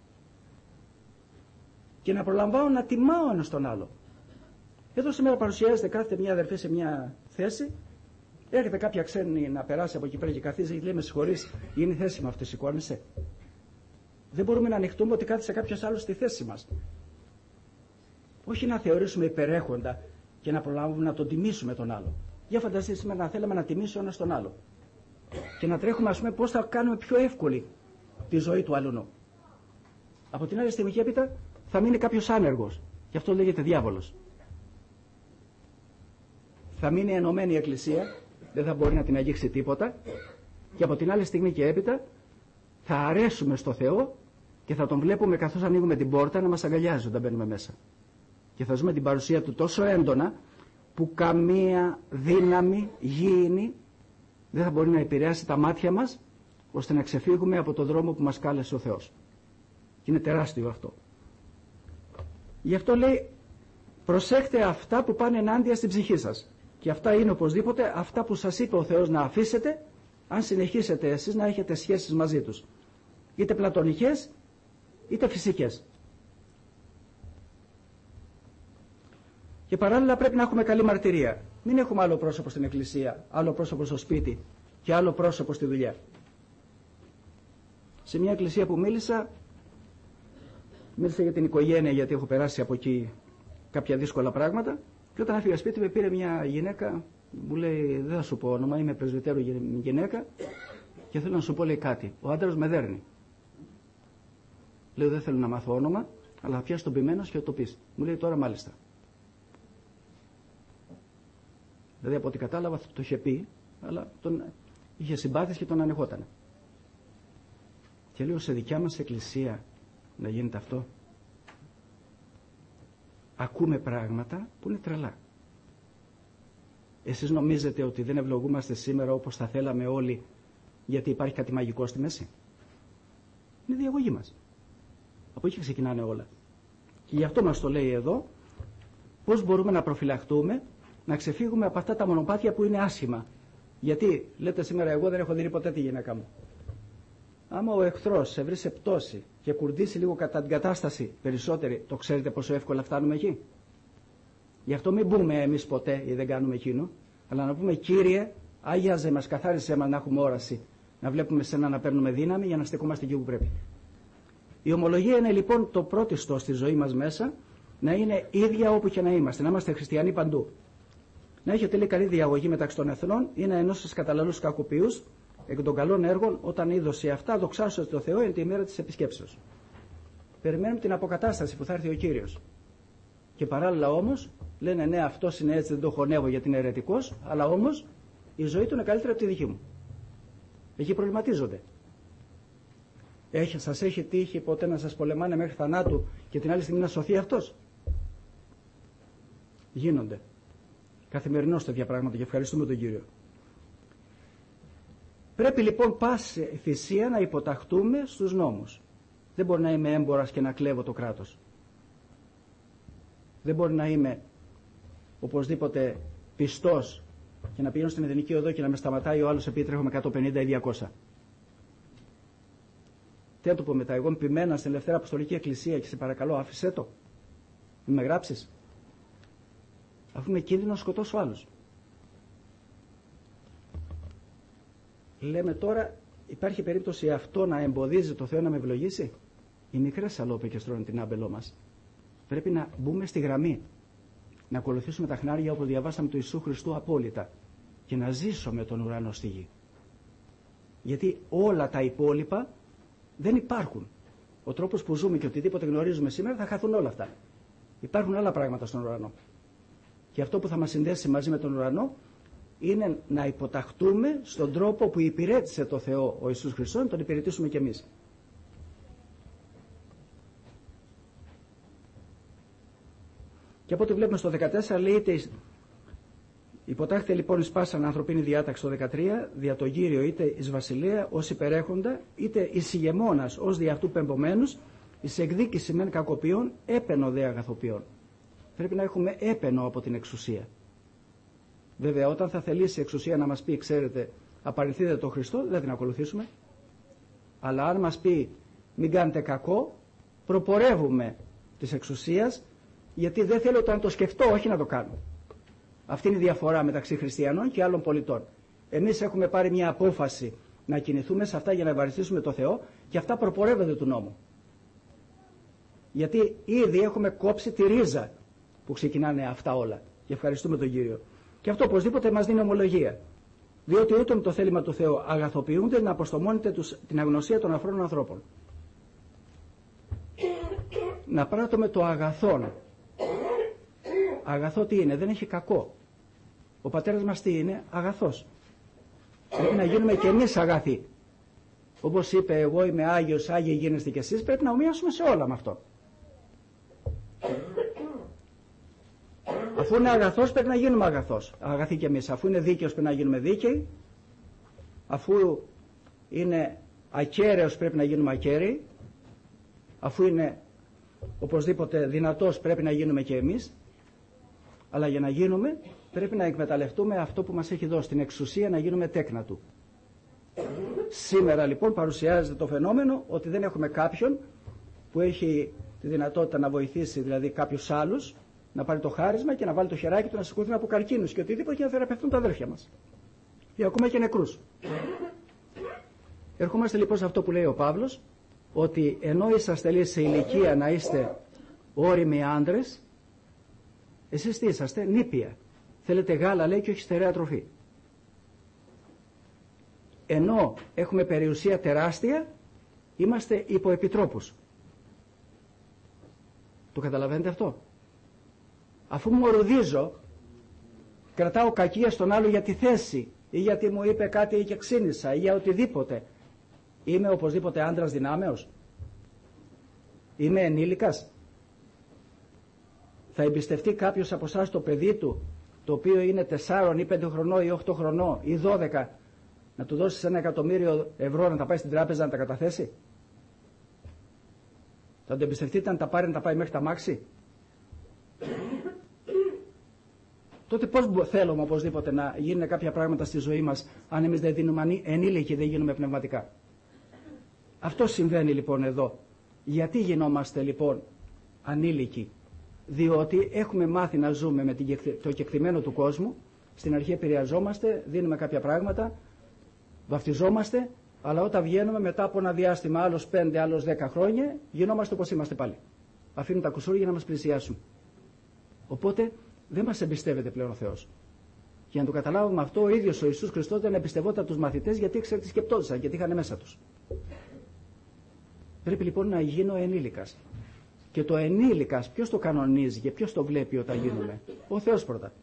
Και να προλαμβάνω να τιμάω ένας τον άλλο. Εδώ σήμερα παρουσιάζεται, κάθεται μια αδερφή σε μια θέση, έρχεται κάποια ξένη να περάσει από εκεί πέρα και καθίζει, λέει με συγχωρείς, είναι η θέση μου αυτή, σηκώνεσαι. Δεν μπορούμε να ανοιχτούμε ότι κάθισε κάποιος άλλος στη θέση μας. Όχι να θεωρήσουμε υπερέχοντα και να προλάβουμε να τον τιμήσουμε τον άλλο. Για φανταστείτε σήμερα να θέλαμε να τιμήσουμε ένα τον άλλο. Και να τρέχουμε, ας πούμε, πώς θα κάνουμε πιο εύκολη τη ζωή του αλλού. Από την άλλη στιγμή και έπειτα θα μείνει κάποιος άνεργος. Γι' αυτό λέγεται διάβολος. Θα μείνει ενωμένη η Εκκλησία, δεν θα μπορεί να την αγγίξει τίποτα. Και από την άλλη στιγμή και έπειτα θα αρέσουμε στο Θεό και θα τον βλέπουμε καθώς ανοίγουμε την πόρτα να μας αγκαλιάζει όταν μπαίνουμε μέσα. Και θα ζούμε την παρουσία του τόσο έντονα που καμία δύναμη γήινη δεν θα μπορεί να επηρεάσει τα μάτια μας ώστε να ξεφύγουμε από τον δρόμο που μας κάλεσε ο Θεός. Και είναι τεράστιο αυτό. Γι' αυτό λέει προσέχτε αυτά που πάνε ενάντια στην ψυχή σας. Και αυτά είναι οπωσδήποτε αυτά που σας είπε ο Θεός να αφήσετε αν συνεχίσετε εσείς να έχετε σχέσεις μαζί τους. Είτε πλατωνικές είτε φυσικές. Και παράλληλα πρέπει να έχουμε καλή μαρτυρία. Μην έχουμε άλλο πρόσωπο στην εκκλησία, άλλο πρόσωπο στο σπίτι και άλλο πρόσωπο στη δουλειά. Σε μια εκκλησία που μίλησα, μίλησα για την οικογένεια γιατί έχω περάσει από εκεί κάποια δύσκολα πράγματα και όταν έφυγα σπίτι με πήρε μια γυναίκα, μου λέει δεν θα σου πω όνομα, είμαι πρεσβυτέρου γυναίκα και θέλω να σου πω λέει κάτι. Ο άντρας με δέρνει. Λέω δεν θέλω να μάθω όνομα, αλλά θα πιάσει τον ποιμένος και θα το πεις. Μου λέει τώρα μάλιστα. Δηλαδή από ό,τι κατάλαβα το είχε πει, αλλά τον είχε συμπάθειες και τον ανεχότανε. Και λέω σε δικιά μας εκκλησία να γίνεται αυτό. Ακούμε πράγματα που είναι τρελά. Εσείς νομίζετε ότι δεν ευλογούμαστε σήμερα όπως θα θέλαμε όλοι γιατί υπάρχει κάτι μαγικό στη μέση. Είναι διαγωγή μας. Από εκεί ξεκινάνε όλα. Και γι' αυτό μας το λέει εδώ πώς μπορούμε να προφυλαχτούμε, να ξεφύγουμε από αυτά τα μονοπάτια που είναι άσχημα. Γιατί λέτε σήμερα εγώ δεν έχω δει ποτέ τη γυναίκα μου. Άμα ο εχθρός σε βρει σε πτώση και κουρδίσει λίγο κατά την κατάσταση περισσότερη, το ξέρετε πόσο εύκολα φτάνουμε εκεί. Γι' αυτό μην μπούμε εμείς ποτέ ή δεν κάνουμε εκείνο, αλλά να πούμε Κύριε, άγιαζε μας, καθάρισε μας να έχουμε όραση, να βλέπουμε σένα να παίρνουμε δύναμη για να στεκόμαστε εκεί που πρέπει. Η ομολογία είναι λοιπόν το πρώτιστο στη ζωή μας μέσα, να είναι ίδια όπου και να είμαστε, να είμαστε χριστιανοί παντού. Να έχετε λέει καλή διαγωγή μεταξύ των εθνών ή να ενώσεις κατά λαλούς κακοποιούς εκ των καλών έργων, όταν είδωσε αυτά, δοξάσωσε το Θεό εν τη ημέρα της επισκέψεως. Περιμένουμε την αποκατάσταση που θα έρθει ο Κύριος. Και παράλληλα όμως, λένε ναι, αυτός είναι έτσι, δεν το χωνεύω γιατί είναι αιρετικός, αλλά όμως η ζωή του είναι καλύτερη από τη δική μου. Εκεί προβληματίζονται. Έχει, σας έχει τύχει ποτέ να σας πολεμάνε μέχρι θανάτου και την άλλη στιγμή να σωθεί αυτός? Γίνονται. Καθημερινώς τέτοια πράγματα και ευχαριστούμε τον Κύριο. Πρέπει λοιπόν πάση θυσία να υποταχτούμε στους νόμους. Δεν μπορεί να είμαι έμπορας και να κλέβω το κράτος. Δεν μπορεί να είμαι οπωσδήποτε πιστός και να πηγαίνω στην εθνική οδό και να με σταματάει ο άλλος επειδή τρέχω με εκατόν πενήντα ή διακόσια. Τι να του πω μετά, εγώ είμαι πειμένα στην Ελευθερία Αποστολική Εκκλησία και σε παρακαλώ άφησέ το. Μην με γράψεις. Αφού είμαι κίνδυνο σκοτώσω άλλους. Λέμε τώρα, υπάρχει περίπτωση αυτό να εμποδίζει το Θεό να με ευλογήσει? Οι μικρές σαλόπικες τρώνε την άμπελό μας. Πρέπει να μπούμε στη γραμμή. Να ακολουθήσουμε τα χνάρια όπως διαβάσαμε του Ιησού Χριστού απόλυτα. και να ζήσω με τον ουρανό στη γη. Γιατί όλα τα υπόλοιπα δεν υπάρχουν. Ο τρόπος που ζούμε και οτιδήποτε γνωρίζουμε σήμερα θα χαθούν όλα αυτά. Υπάρχουν άλλα πράγματα στον ουρανό. Και αυτό που θα μας συνδέσει μαζί με τον ουρανό είναι να υποταχτούμε στον τρόπο που υπηρέτησε το Θεό ο Ιησούς Χριστός, να τον υπηρετήσουμε κι εμείς. Και από ό,τι βλέπουμε στο δεκατέσσερα λέγεται, υποτάχθηκε λοιπόν εις πάσαν ανθρωπίνη διάταξη το δεκατρία, δια το Κύριο είτε εις βασιλεία ως υπερέχοντα, είτε εις ηγεμόνας ως δι' αυτού πεμπομένους, εις εκδίκηση μεν κακοποιών, έπαινο δε αγαθοποιών. Πρέπει να έχουμε έπαινο από την εξουσία. Βέβαια, όταν θα θελήσει η εξουσία να μας πει, ξέρετε, απαρνηθείτε τον Χριστό, δεν θα την ακολουθήσουμε. Αλλά αν μας πει, μην κάνετε κακό, προπορεύουμε της εξουσίας, γιατί δεν θέλω να το σκεφτώ, όχι να το κάνω. Αυτή είναι η διαφορά μεταξύ χριστιανών και άλλων πολιτών. Εμείς έχουμε πάρει μια απόφαση να κινηθούμε σε αυτά για να ευαριστήσουμε το Θεό και αυτά προπορεύονται του νόμου. Γιατί ήδη έχουμε κόψει τη ρίζα που ξεκινάνε αυτά όλα. Και ευχαριστούμε τον Κύριο. Και αυτό οπωσδήποτε μας δίνει ομολογία. Διότι ούτε με το θέλημα του Θεού αγαθοποιούνται να αποστομώνετε τους, την αγνωσία των αφρών ανθρώπων. Να πράττουμε το αγαθόν. Αγαθό τι είναι, δεν έχει κακό. Ο πατέρας μας τι είναι, αγαθός. Πρέπει να γίνουμε και εμείς αγαθοί. Όπως είπε, εγώ είμαι Άγιος, Άγιοι γίνεστε κι εσείς, πρέπει να ομοιάσουμε σε όλα με αυτό. Αφού είναι αγαθός πρέπει να γίνουμε αγαθός. Αγαθοί κι εμείς. Αφού είναι δίκαιος πρέπει να γίνουμε δίκαιοι. Αφού είναι ακέραιος πρέπει να γίνουμε ακέραιοι. Αφού είναι οπωσδήποτε δυνατός πρέπει να γίνουμε και εμείς. Αλλά για να γίνουμε πρέπει να εκμεταλλευτούμε αυτό που μας έχει δώσει, την εξουσία να γίνουμε τέκνα του. Σήμερα λοιπόν παρουσιάζεται το φαινόμενο ότι δεν έχουμε κάποιον που έχει τη δυνατότητα να βοηθήσει δηλαδή κάποιους άλλους να πάρει το χάρισμα και να βάλει το χεράκι του να σηκωθεί από καρκίνους και οτιδήποτε και να θεραπευτούν τα αδέρφια μας. Ή ακόμα και νεκρούς. Ερχόμαστε λοιπόν σε αυτό που λέει ο Παύλος, ότι ενώ είσαστε λέει σε ηλικία να είστε όριμοι άντρες, εσείς τι είσαστε, νήπια. Θέλετε γάλα λέει και όχι στερεά τροφή. Ενώ έχουμε περιουσία τεράστια, είμαστε υποεπιτρόπους. Το καταλαβαίνετε αυτό? Αφού μου ορουδίζω, κρατάω κακία στον άλλο για τη θέση ή γιατί μου είπε κάτι και ξύνησα ή για οτιδήποτε, είμαι οπωσδήποτε άντρας δυνάμεως? Είμαι ενήλικας? Θα εμπιστευτεί κάποιος από εσάς το παιδί του, το οποίο είναι τεσσάρων ή πέντε χρονών ή οκτώ χρονών ή δώδεκα, να του δώσεις ένα εκατομμύριο ευρώ να τα πάει στην τράπεζα να τα καταθέσει? Θα το εμπιστευτείτε να τα πάρει να τα πάει μέχρι τα μάξι? Τότε πώς θέλουμε οπωσδήποτε να γίνουν κάποια πράγματα στη ζωή μας αν εμείς δεν δίνουμε ενήλικοι, δεν γίνουμε πνευματικά? Αυτό συμβαίνει λοιπόν εδώ. Γιατί γινόμαστε λοιπόν ανήλικοι? Διότι έχουμε μάθει να ζούμε με το κεκτημένο του κόσμου. Στην αρχή επηρεαζόμαστε, δίνουμε κάποια πράγματα, βαφτιζόμαστε, αλλά όταν βγαίνουμε μετά από ένα διάστημα, άλλους πέντε, άλλους δέκα χρόνια, γινόμαστε όπως είμαστε πάλι. Αφήνουν τα κουσούρια να μας πλησιάσουν. Οπότε δεν μας εμπιστεύεται πλέον ο Θεός. Για να το καταλάβουμε αυτό, ο ίδιος ο Ιησούς Χριστός δεν εμπιστευόταν τους μαθητές γιατί ήξερε τι σκεπτόντουσαν, γιατί είχαν μέσα τους. Πρέπει λοιπόν να γίνω ενήλικας. Και το ενήλικας ποιος το κανονίζει και ποιος το βλέπει όταν γίνουμε? Ο Θεός πρώτα.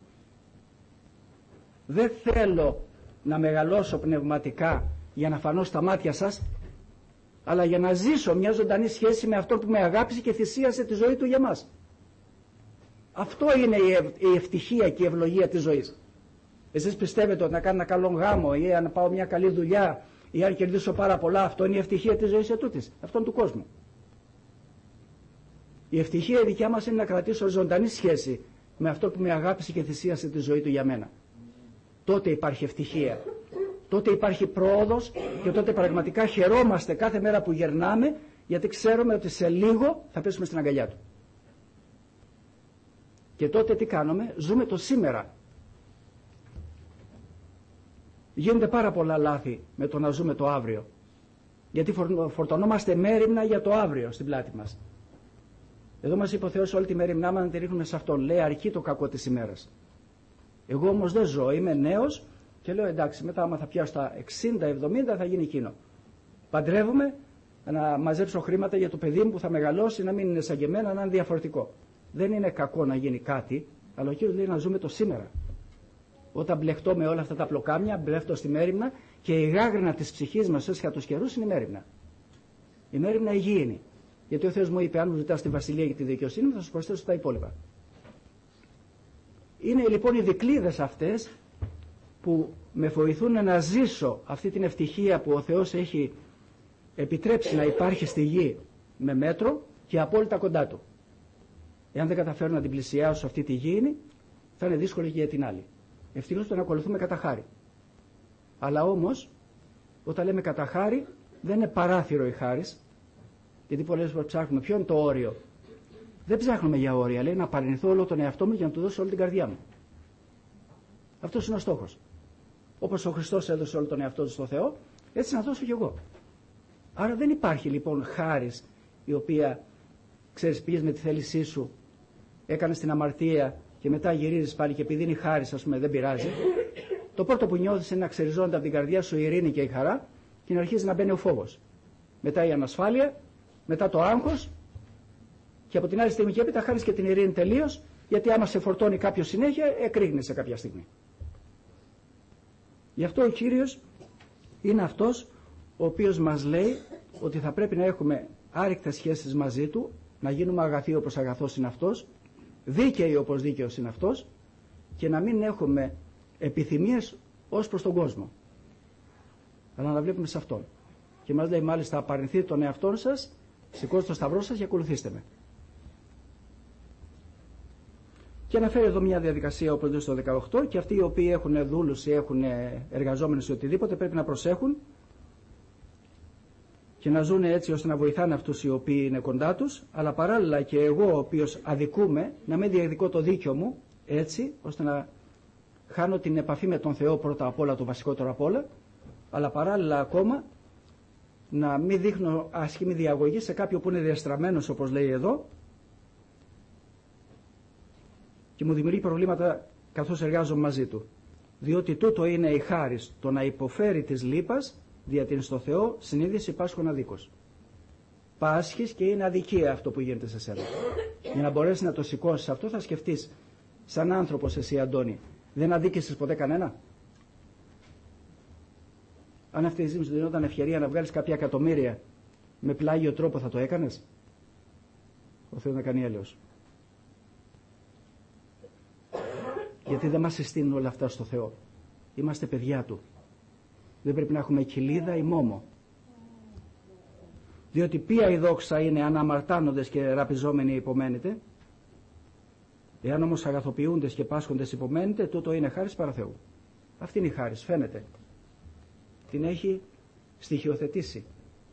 Δεν θέλω να μεγαλώσω πνευματικά για να φανώ στα μάτια σας, αλλά για να ζήσω μια ζωντανή σχέση με αυτόν που με αγάπησε και θυσίασε τη ζωή του για μας. Αυτό είναι η ευτυχία και η ευλογία της ζωής. Εσείς πιστεύετε ότι να κάνω ένα καλό γάμο ή να πάω μια καλή δουλειά ή αν κερδίσω πάρα πολλά, αυτό είναι η ευτυχία της ζωής ετούτης, αυτόν του κόσμου? Η ευτυχία η δικιά μας είναι να κρατήσω ζωντανή σχέση με αυτό που με αγάπησε και θυσίασε τη ζωή του για μένα. Τότε υπάρχει ευτυχία. Τότε υπάρχει πρόοδος και τότε πραγματικά χαιρόμαστε κάθε μέρα που γερνάμε, γιατί ξέρουμε ότι σε λίγο θα πέσουμε στην αγκαλιά του. Και τότε τι κάνουμε? Ζούμε το σήμερα. Γίνονται πάρα πολλά λάθη με το να ζούμε το αύριο. Γιατί φορτωνόμαστε μέριμνα για το αύριο στην πλάτη μας. Εδώ μας είπε ο Θεός όλη τη μέριμνά μας να τη ρίχνουμε σε αυτόν. Λέει αρκεί το κακό της ημέρας. Εγώ όμως δεν ζω, είμαι νέος και λέω εντάξει, μετά άμα θα πιάσω τα εξήντα εβδομήντα θα γίνει εκείνο. Παντρεύομαι, να μαζέψω χρήματα για το παιδί μου που θα μεγαλώσει, να μην είναι σαν και εμένα, να είναι διαφορετικό. Δεν είναι κακό να γίνει κάτι, αλλά ο Κύριος λέει να ζούμε το σήμερα. Όταν μπλεχτώ με όλα αυτά τα πλοκάμια, μπλέχτω στη μέριμνα και η γάγρανα της ψυχής μας έσχα τους καιρούς είναι η μέριμνα. Η μέριμνα υγιεινή. Γιατί ο Θεός μου είπε: αν μου ζητάς τη βασιλεία και τη δικαιοσύνη μου, θα σου προσθέσω τα υπόλοιπα. Είναι λοιπόν οι δικλείδες αυτές που με βοηθούν να ζήσω αυτή την ευτυχία που ο Θεός έχει επιτρέψει να υπάρχει στη γη με μέτρο και απόλυτα κοντά του. Εάν δεν καταφέρω να την πλησιάσω αυτή τη γήινη, θα είναι δύσκολο και για την άλλη. Ευτυχώς το να ακολουθούμε κατά χάρη. Αλλά όμως, όταν λέμε κατά χάρη, δεν είναι παράθυρο η χάρις, γιατί πολλές φορές ψάχνουμε ποιο είναι το όριο. Δεν ψάχνουμε για όρια, λέει να παρενηθώ όλο τον εαυτό μου για να του δώσω όλη την καρδιά μου. Αυτός είναι ο στόχος. Όπως ο Χριστός έδωσε όλο τον εαυτό του στο Θεό, έτσι να δώσω κι εγώ. Άρα δεν υπάρχει λοιπόν χάρις η οποία, ξέρεις, πήγες με τη θέλησή σου, έκανες την αμαρτία και μετά γυρίζεις πάλι και επειδή είναι χάρις, ας πούμε, δεν πειράζει. Το πρώτο που νιώθεις είναι να ξεριζώνεται από την καρδιά σου η ειρήνη και η χαρά και να αρχίζει να μπαίνει ο φόβος. Μετά η ανασφάλεια, μετά το άγχος και από την άλλη στιγμή και έπειτα χάνεις και την ειρήνη τελείως, γιατί άμα σε φορτώνει κάποιο συνέχεια, εκρήγνεσαι κάποια στιγμή. Γι' αυτό ο Κύριος είναι αυτός ο οποίος μας λέει ότι θα πρέπει να έχουμε άρρηκτες σχέσεις μαζί του, να γίνουμε αγαθοί όπως αγαθός είναι αυτός, δίκαιοι όπως δίκαιος είναι αυτός και να μην έχουμε επιθυμίες ως προς τον κόσμο, αλλά να βλέπουμε σε αυτόν. Και μας λέει μάλιστα: απαρνηθείτε τον εαυτόν σας, σηκώστε το σταυρό σας και ακολουθήστε με. Και αναφέρει εδώ μια διαδικασία όπως λέει στο δεκαοκτώ, και αυτοί οι οποίοι έχουν δούλους ή έχουν εργαζόμενους ή οτιδήποτε πρέπει να προσέχουν και να ζουν έτσι ώστε να βοηθάνε αυτούς οι οποίοι είναι κοντά τους, αλλά παράλληλα και εγώ ο οποίος αδικούμε να μην διεκδικώ το δίκιο μου έτσι ώστε να χάνω την επαφή με τον Θεό πρώτα απ' όλα, το βασικότερο απ' όλα, αλλά παράλληλα ακόμα να μην δείχνω άσχημη διαγωγή σε κάποιον που είναι διαστραμμένος όπως λέει εδώ και μου δημιουργεί προβλήματα καθώς εργάζομαι μαζί του. Διότι τούτο είναι η χάρις, το να υποφέρει της λύπας, δια την στο Θεό συνείδηση πάσχων αδίκως. Πάσχεις και είναι αδικία αυτό που γίνεται σε σένα. Για να μπορέσεις να το σηκώσεις αυτό θα σκεφτείς σαν άνθρωπος εσύ, Αντώνη, δεν αδίκησες ποτέ κανένα? Αν αυτή τη στιγμή σου δινόταν ευκαιρία να βγάλεις κάποια εκατομμύρια με πλάγιο τρόπο, θα το έκανες? Ο Θεός να κάνει έλεος. Γιατί δεν μας συστήνουν όλα αυτά στο Θεό. Είμαστε παιδιά Του. Δεν πρέπει να έχουμε κοιλίδα ή μόμο. Διότι ποια η δόξα είναι αν αμαρτάνοντες και ραπιζόμενοι υπομένετε. Εάν όμως αγαθοποιούντες και πάσχοντες υπομένετε, τούτο είναι χάρις παρά Θεού. Αυτή είναι η χάρις, φαίνεται. Την έχει στοιχειοθετήσει.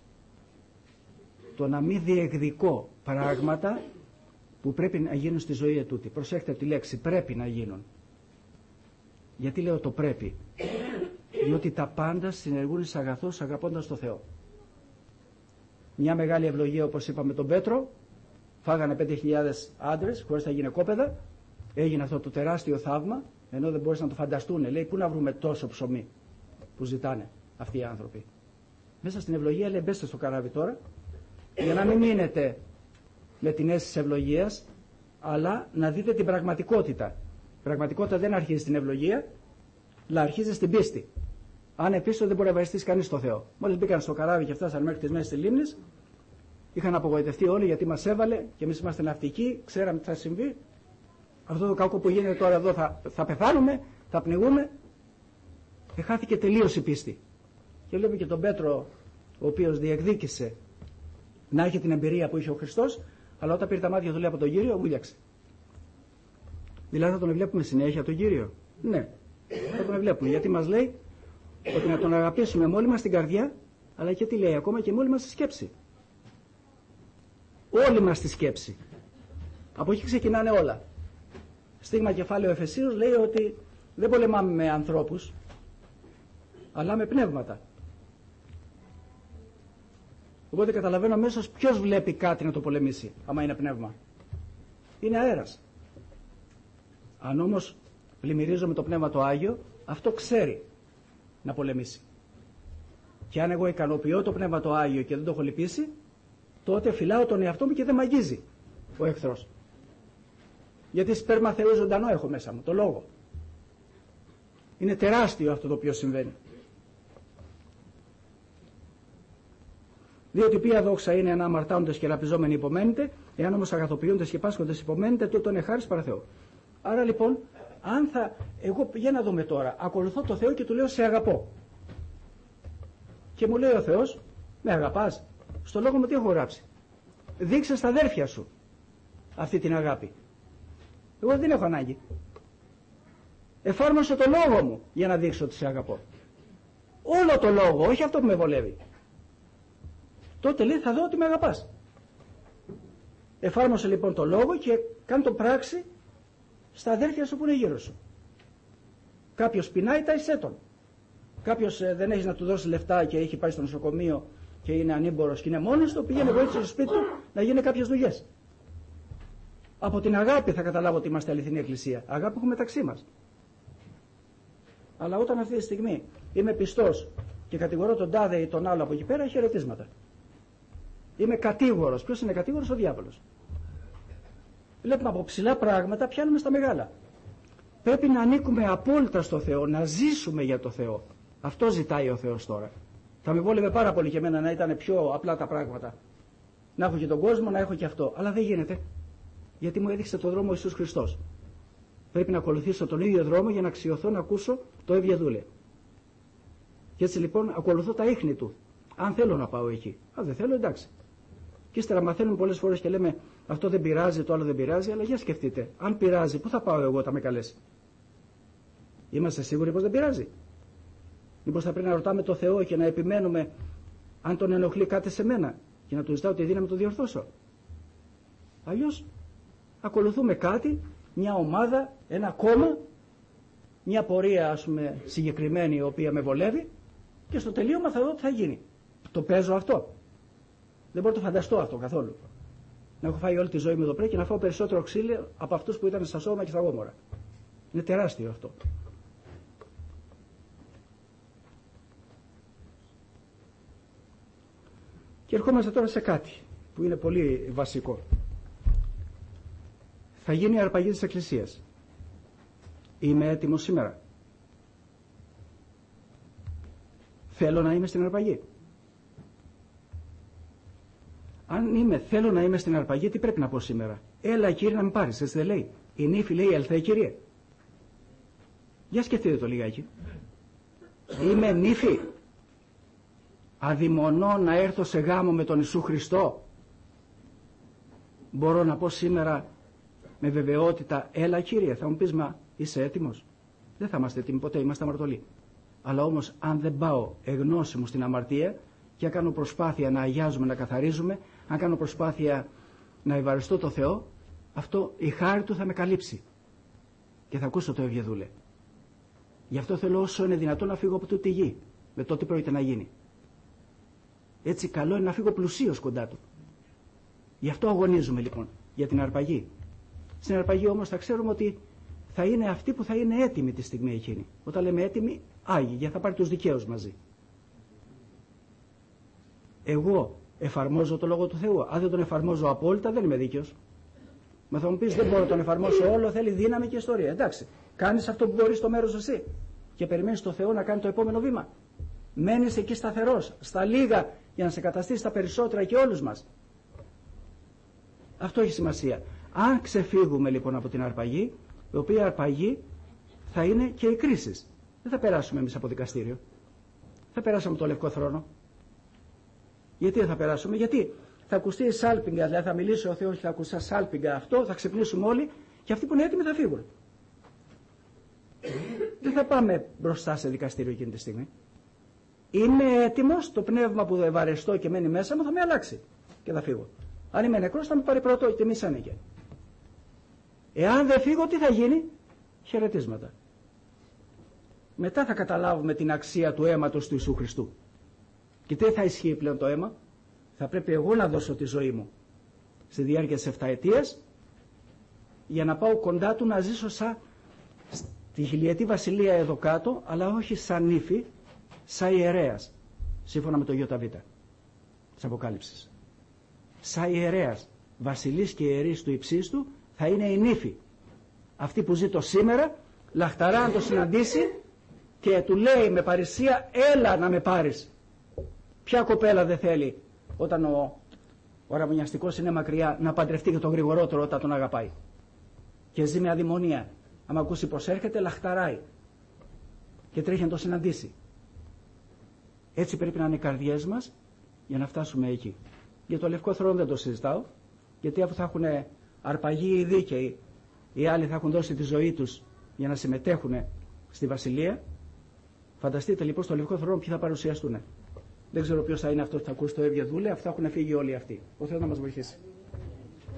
Το να μην διεκδικώ πράγματα που πρέπει να γίνουν στη ζωή ετούτη. Προσέχτε τη λέξη, πρέπει να γίνουν. Γιατί λέω το πρέπει? Διότι τα πάντα συνεργούν εις αγαθός αγαπώντας το Θεό. Μια μεγάλη ευλογία όπως είπαμε τον Πέτρο, φάγανε πέντε χιλιάδες άντρες χωρίς τα γυναικόπαιδα, έγινε αυτό το τεράστιο θαύμα, ενώ δεν μπορείς να το φανταστούν. Λέει, πού να βρούμε τόσο ψωμί που ζητάνε αυτοί οι άνθρωποι? Μέσα στην ευλογία λέει, μπέστε στο καράβι τώρα, για να μην μείνετε με την αίσθηση ευλογίας, αλλά να δείτε την πραγματικότητα. Η πραγματικότητα δεν αρχίζει στην ευλογία, αλλά αρχίζει στην πίστη. Αν επίσης δεν μπορεί να βασιστεί κανείς στο Θεό. Μόλις μπήκαν στο καράβι και φτάσαν μέχρι τις μέσεις της λίμνης, είχαν απογοητευτεί όλοι γιατί μας έβαλε και εμείς είμαστε ναυτικοί, ξέραμε τι θα συμβεί. Αυτό το κακό που γίνεται τώρα εδώ θα, θα πεθάνουμε, θα πνιγούμε. Και χάθηκε τελείως η πίστη. Και βλέπουμε και τον Πέτρο, ο οποίος διεκδίκησε να έχει την εμπειρία που είχε ο Χριστός, αλλά όταν πήρε τα μάτια του λέει από τον Κύριο, βούλιαξε. Δηλαδή θα τον βλέπουμε συνέχεια τον Κύριο? Ναι, θα τον βλέπουμε, γιατί μας λέει ότι να τον αγαπήσουμε με όλη μας την καρδιά, αλλά και τι λέει ακόμα, και με όλη μας τη σκέψη. Όλη μας τη σκέψη. Από εκεί ξεκινάνε όλα. Στίγμα κεφάλαιο Εφεσίους λέει ότι δεν πολεμάμε με ανθρώπους, αλλά με πνεύματα. Οπότε καταλαβαίνω αμέσως ποιος βλέπει κάτι να το πολεμήσει, άμα είναι πνεύμα. Είναι αέρας. Αν όμως πλημμυρίζω με το Πνεύμα το Άγιο, αυτό ξέρει να πολεμήσει. Και αν εγώ ικανοποιώ το Πνεύμα το Άγιο και δεν το έχω λυπήσει, τότε φυλάω τον εαυτό μου και δεν μ' αγγίζει ο εχθρός. Γιατί σπέρμα Θεού ζωντανό έχω μέσα μου, το λόγο. Είναι τεράστιο αυτό το οποίο συμβαίνει. Διότι ποια δόξα είναι αν αμαρτάνοντες και ραπιζόμενοι υπομένετε, εάν όμως αγαθοποιούντες και πάσχοντες υπομένετε, τότε είναι χάρις παρά Θεό. Άρα λοιπόν, αν θα. Εγώ για να δούμε τώρα, ακολουθώ το Θεό και του λέω σε αγαπώ. Και μου λέει ο Θεός, με αγαπάς? Στο λόγο μου τι έχω γράψει? Δείξε στα αδέρφια σου αυτή την αγάπη. Εγώ δεν έχω ανάγκη. Εφάρμοσε το λόγο μου για να δείξω ότι σε αγαπώ. Όλο το λόγο, όχι αυτό που με βολεύει. Τότε λέει θα δω ότι με αγαπάς. Εφάρμοσε λοιπόν το λόγο και κάνε το πράξη στα αδέρφια σου που είναι γύρω σου. Κάποιος πεινάει, τάισέ τον. Κάποιος ε, δεν έχει να του δώσει λεφτά και έχει πάει στο νοσοκομείο και είναι ανήμπορος και είναι μόνος του, πήγαινε βοήθησε στο σπίτι του να γίνει κάποιες δουλειές. Από την αγάπη θα καταλάβω ότι είμαστε αληθινή εκκλησία. Αγάπη έχουμε μεταξύ μας. Αλλά όταν αυτή τη στιγμή είμαι πιστός και κατηγορώ τον τάδε ή τον άλλο από εκεί πέρα, χαιρετίσματα. Είμαι κατήγορος. Ποιος είναι κατήγορος? Ο διάβολος. Βλέπουμε από ψηλά πράγματα, πιάνουμε στα μεγάλα. Πρέπει να ανήκουμε απόλυτα στο Θεό, να ζήσουμε για το Θεό. Αυτό ζητάει ο Θεός τώρα. Θα με βόλευε πάρα πολύ και εμένα να ήταν πιο απλά τα πράγματα. Να έχω και τον κόσμο, να έχω και αυτό. Αλλά δεν γίνεται. Γιατί μου έδειξε το δρόμο ο Ιησούς Χριστός. Πρέπει να ακολουθήσω τον ίδιο δρόμο για να αξιωθώ να ακούσω το Εύγε Δούλε. Και έτσι λοιπόν ακολουθώ τα ίχνη του. Αν θέλω να πάω εκεί. Αν δεν θέλω, εντάξει. Και ύστερα μαθαίνουμε πολλές φορές και λέμε αυτό δεν πειράζει, το άλλο δεν πειράζει. Αλλά για σκεφτείτε, αν πειράζει, πού θα πάω εγώ όταν με καλέσει? Είμαστε σίγουροι πως δεν πειράζει? Μήπως θα πρέπει να ρωτάμε το Θεό και να επιμένουμε αν τον ενοχλεί κάτι σε μένα και να του ζητάω τη δύναμη να το διορθώσω? Αλλιώς ακολουθούμε κάτι, μια ομάδα, ένα κόμμα, μια πορεία ας πούμε συγκεκριμένη η οποία με βολεύει και στο τελείωμα θα δω τι θα γίνει. Το παίζω αυτό? Δεν μπορώ να το φανταστώ αυτό καθόλου. Να έχω φάει όλη τη ζωή μου εδώ πέρα και να φάω περισσότερο ξύλο από αυτούς που ήταν στα Σόδομα και στα Γόμορα. Είναι τεράστιο αυτό. Και ερχόμαστε τώρα σε κάτι που είναι πολύ βασικό. Θα γίνει η αρπαγή της Εκκλησίας. Είμαι έτοιμος σήμερα? Θέλω να είμαι στην αρπαγή. Αν είμαι, θέλω να είμαι στην αρπαγή, τι πρέπει να πω σήμερα? Έλα Κύριε να με πάρεις, έτσι δεν λέει? Η νύφη λέει ελθέ Κύριε. Για σκεφτείτε το λιγάκι. Είμαι νύφη. Αδειμονώ να έρθω σε γάμο με τον Ιησού Χριστό. Μπορώ να πω σήμερα με βεβαιότητα έλα Κύριε? Θα μου πεις μα είσαι έτοιμος? Δεν θα είμαστε έτοιμοι ποτέ, είμαστε αμαρτωλοί. Αλλά όμως αν δεν πάω εγνώση μου στην αμαρτία και αν κάνω προσπάθεια να αγιάζουμε, να καθαρίζουμε, αν κάνω προσπάθεια να ευαριστώ το Θεό, αυτό η χάρη Του θα με καλύψει και θα ακούσω το Εύγε Δούλε. Γι' αυτό θέλω όσο είναι δυνατόν να φύγω από τούτη τη γη με το τι πρόκειται να γίνει. Έτσι καλό είναι να φύγω πλουσίος κοντά Του. Γι' αυτό αγωνίζουμε λοιπόν για την αρπαγή. Στην αρπαγή όμως θα ξέρουμε ότι θα είναι αυτοί που θα είναι έτοιμοι τη στιγμή εκείνη. Όταν λέμε έτοιμοι, άγιοι, γιατί θα πάρει τους δικαίους μαζί. Εγώ εφαρμόζω το Λόγο του Θεού. Αν δεν τον εφαρμόζω απόλυτα, δεν είμαι δίκαιος. Μα θα μου πεις, δεν μπορώ να τον εφαρμόσω όλο, θέλει δύναμη και ιστορία. Εντάξει, κάνεις αυτό που μπορείς στο μέρος εσύ και περιμένεις το Θεό να κάνει το επόμενο βήμα. Μένεις εκεί σταθερός, στα λίγα, για να σε καταστήσει τα περισσότερα και όλους μας. Αυτό έχει σημασία. Αν ξεφύγουμε λοιπόν από την αρπαγή, η οποία αρπαγή θα είναι και οι κρίσεις. Δεν θα περάσουμε εμείς από δικαστήριο. Θα περάσουμε από το Λευκό Θρόνο. Γιατί δεν θα περάσουμε? Γιατί θα ακουστεί η σάλπιγγα, δηλαδή θα μιλήσει ο Θεός και θα ακουστεί σάλπιγγα αυτό, θα ξυπνήσουμε όλοι και αυτοί που είναι έτοιμοι θα φύγουν. Δεν θα πάμε μπροστά σε δικαστήριο εκείνη τη στιγμή. Είμαι έτοιμος, το πνεύμα που ευαρεστώ και μένει μέσα μου θα με αλλάξει και θα φύγω. Αν είμαι νεκρός θα με πάρει πρώτο και μη σαν είχε. Εάν δεν φύγω τι θα γίνει? Χαιρετίσματα. Μετά θα καταλάβουμε την αξία του αίματος του Ιησού Χριστού. Και τι θα ισχύει πλέον το αίμα? Θα πρέπει εγώ να δώσω τη ζωή μου στη διάρκεια της εφταετίας για να πάω κοντά Του να ζήσω σαν τη χιλιετή βασιλεία εδώ κάτω, αλλά όχι σαν ύφη, σαν ιερέας, σύμφωνα με το ΙΒ της Αποκάλυψης. Σαν ιερέας, βασιλής και ιερής του υψίστου, θα είναι η νύφη. Αυτή που ζει το σήμερα, λαχταρά να το συναντήσει και του λέει με παρησία, έλα να με πάρεις. Ποια κοπέλα δεν θέλει, όταν ο, ο ραβωνιαστικός είναι μακριά, να παντρευτεί και τον γρηγορότερο όταν τον αγαπάει. Και ζει με αδειμονία. άμα ακούσει πως έρχεται, λαχταράει και τρέχει να το συναντήσει. Έτσι πρέπει να είναι οι καρδιές μας για να φτάσουμε εκεί. Για το Λευκό Θρόνο δεν το συζητάω, γιατί αφού θα έχουν αρπαγεί οι δίκαιοι, οι άλλοι θα έχουν δώσει τη ζωή τους για να συμμετέχουν στη Βασιλεία. Φανταστείτε λοιπόν στο Λευκό Θρόνο ποιοι θα παρουσιαστούν. Δεν ξέρω ποιος θα είναι αυτός που θα ακούσει το Εύγε Δούλε, αυτά έχουν φύγει όλοι αυτοί. Ο Θεός να μας βοηθήσει.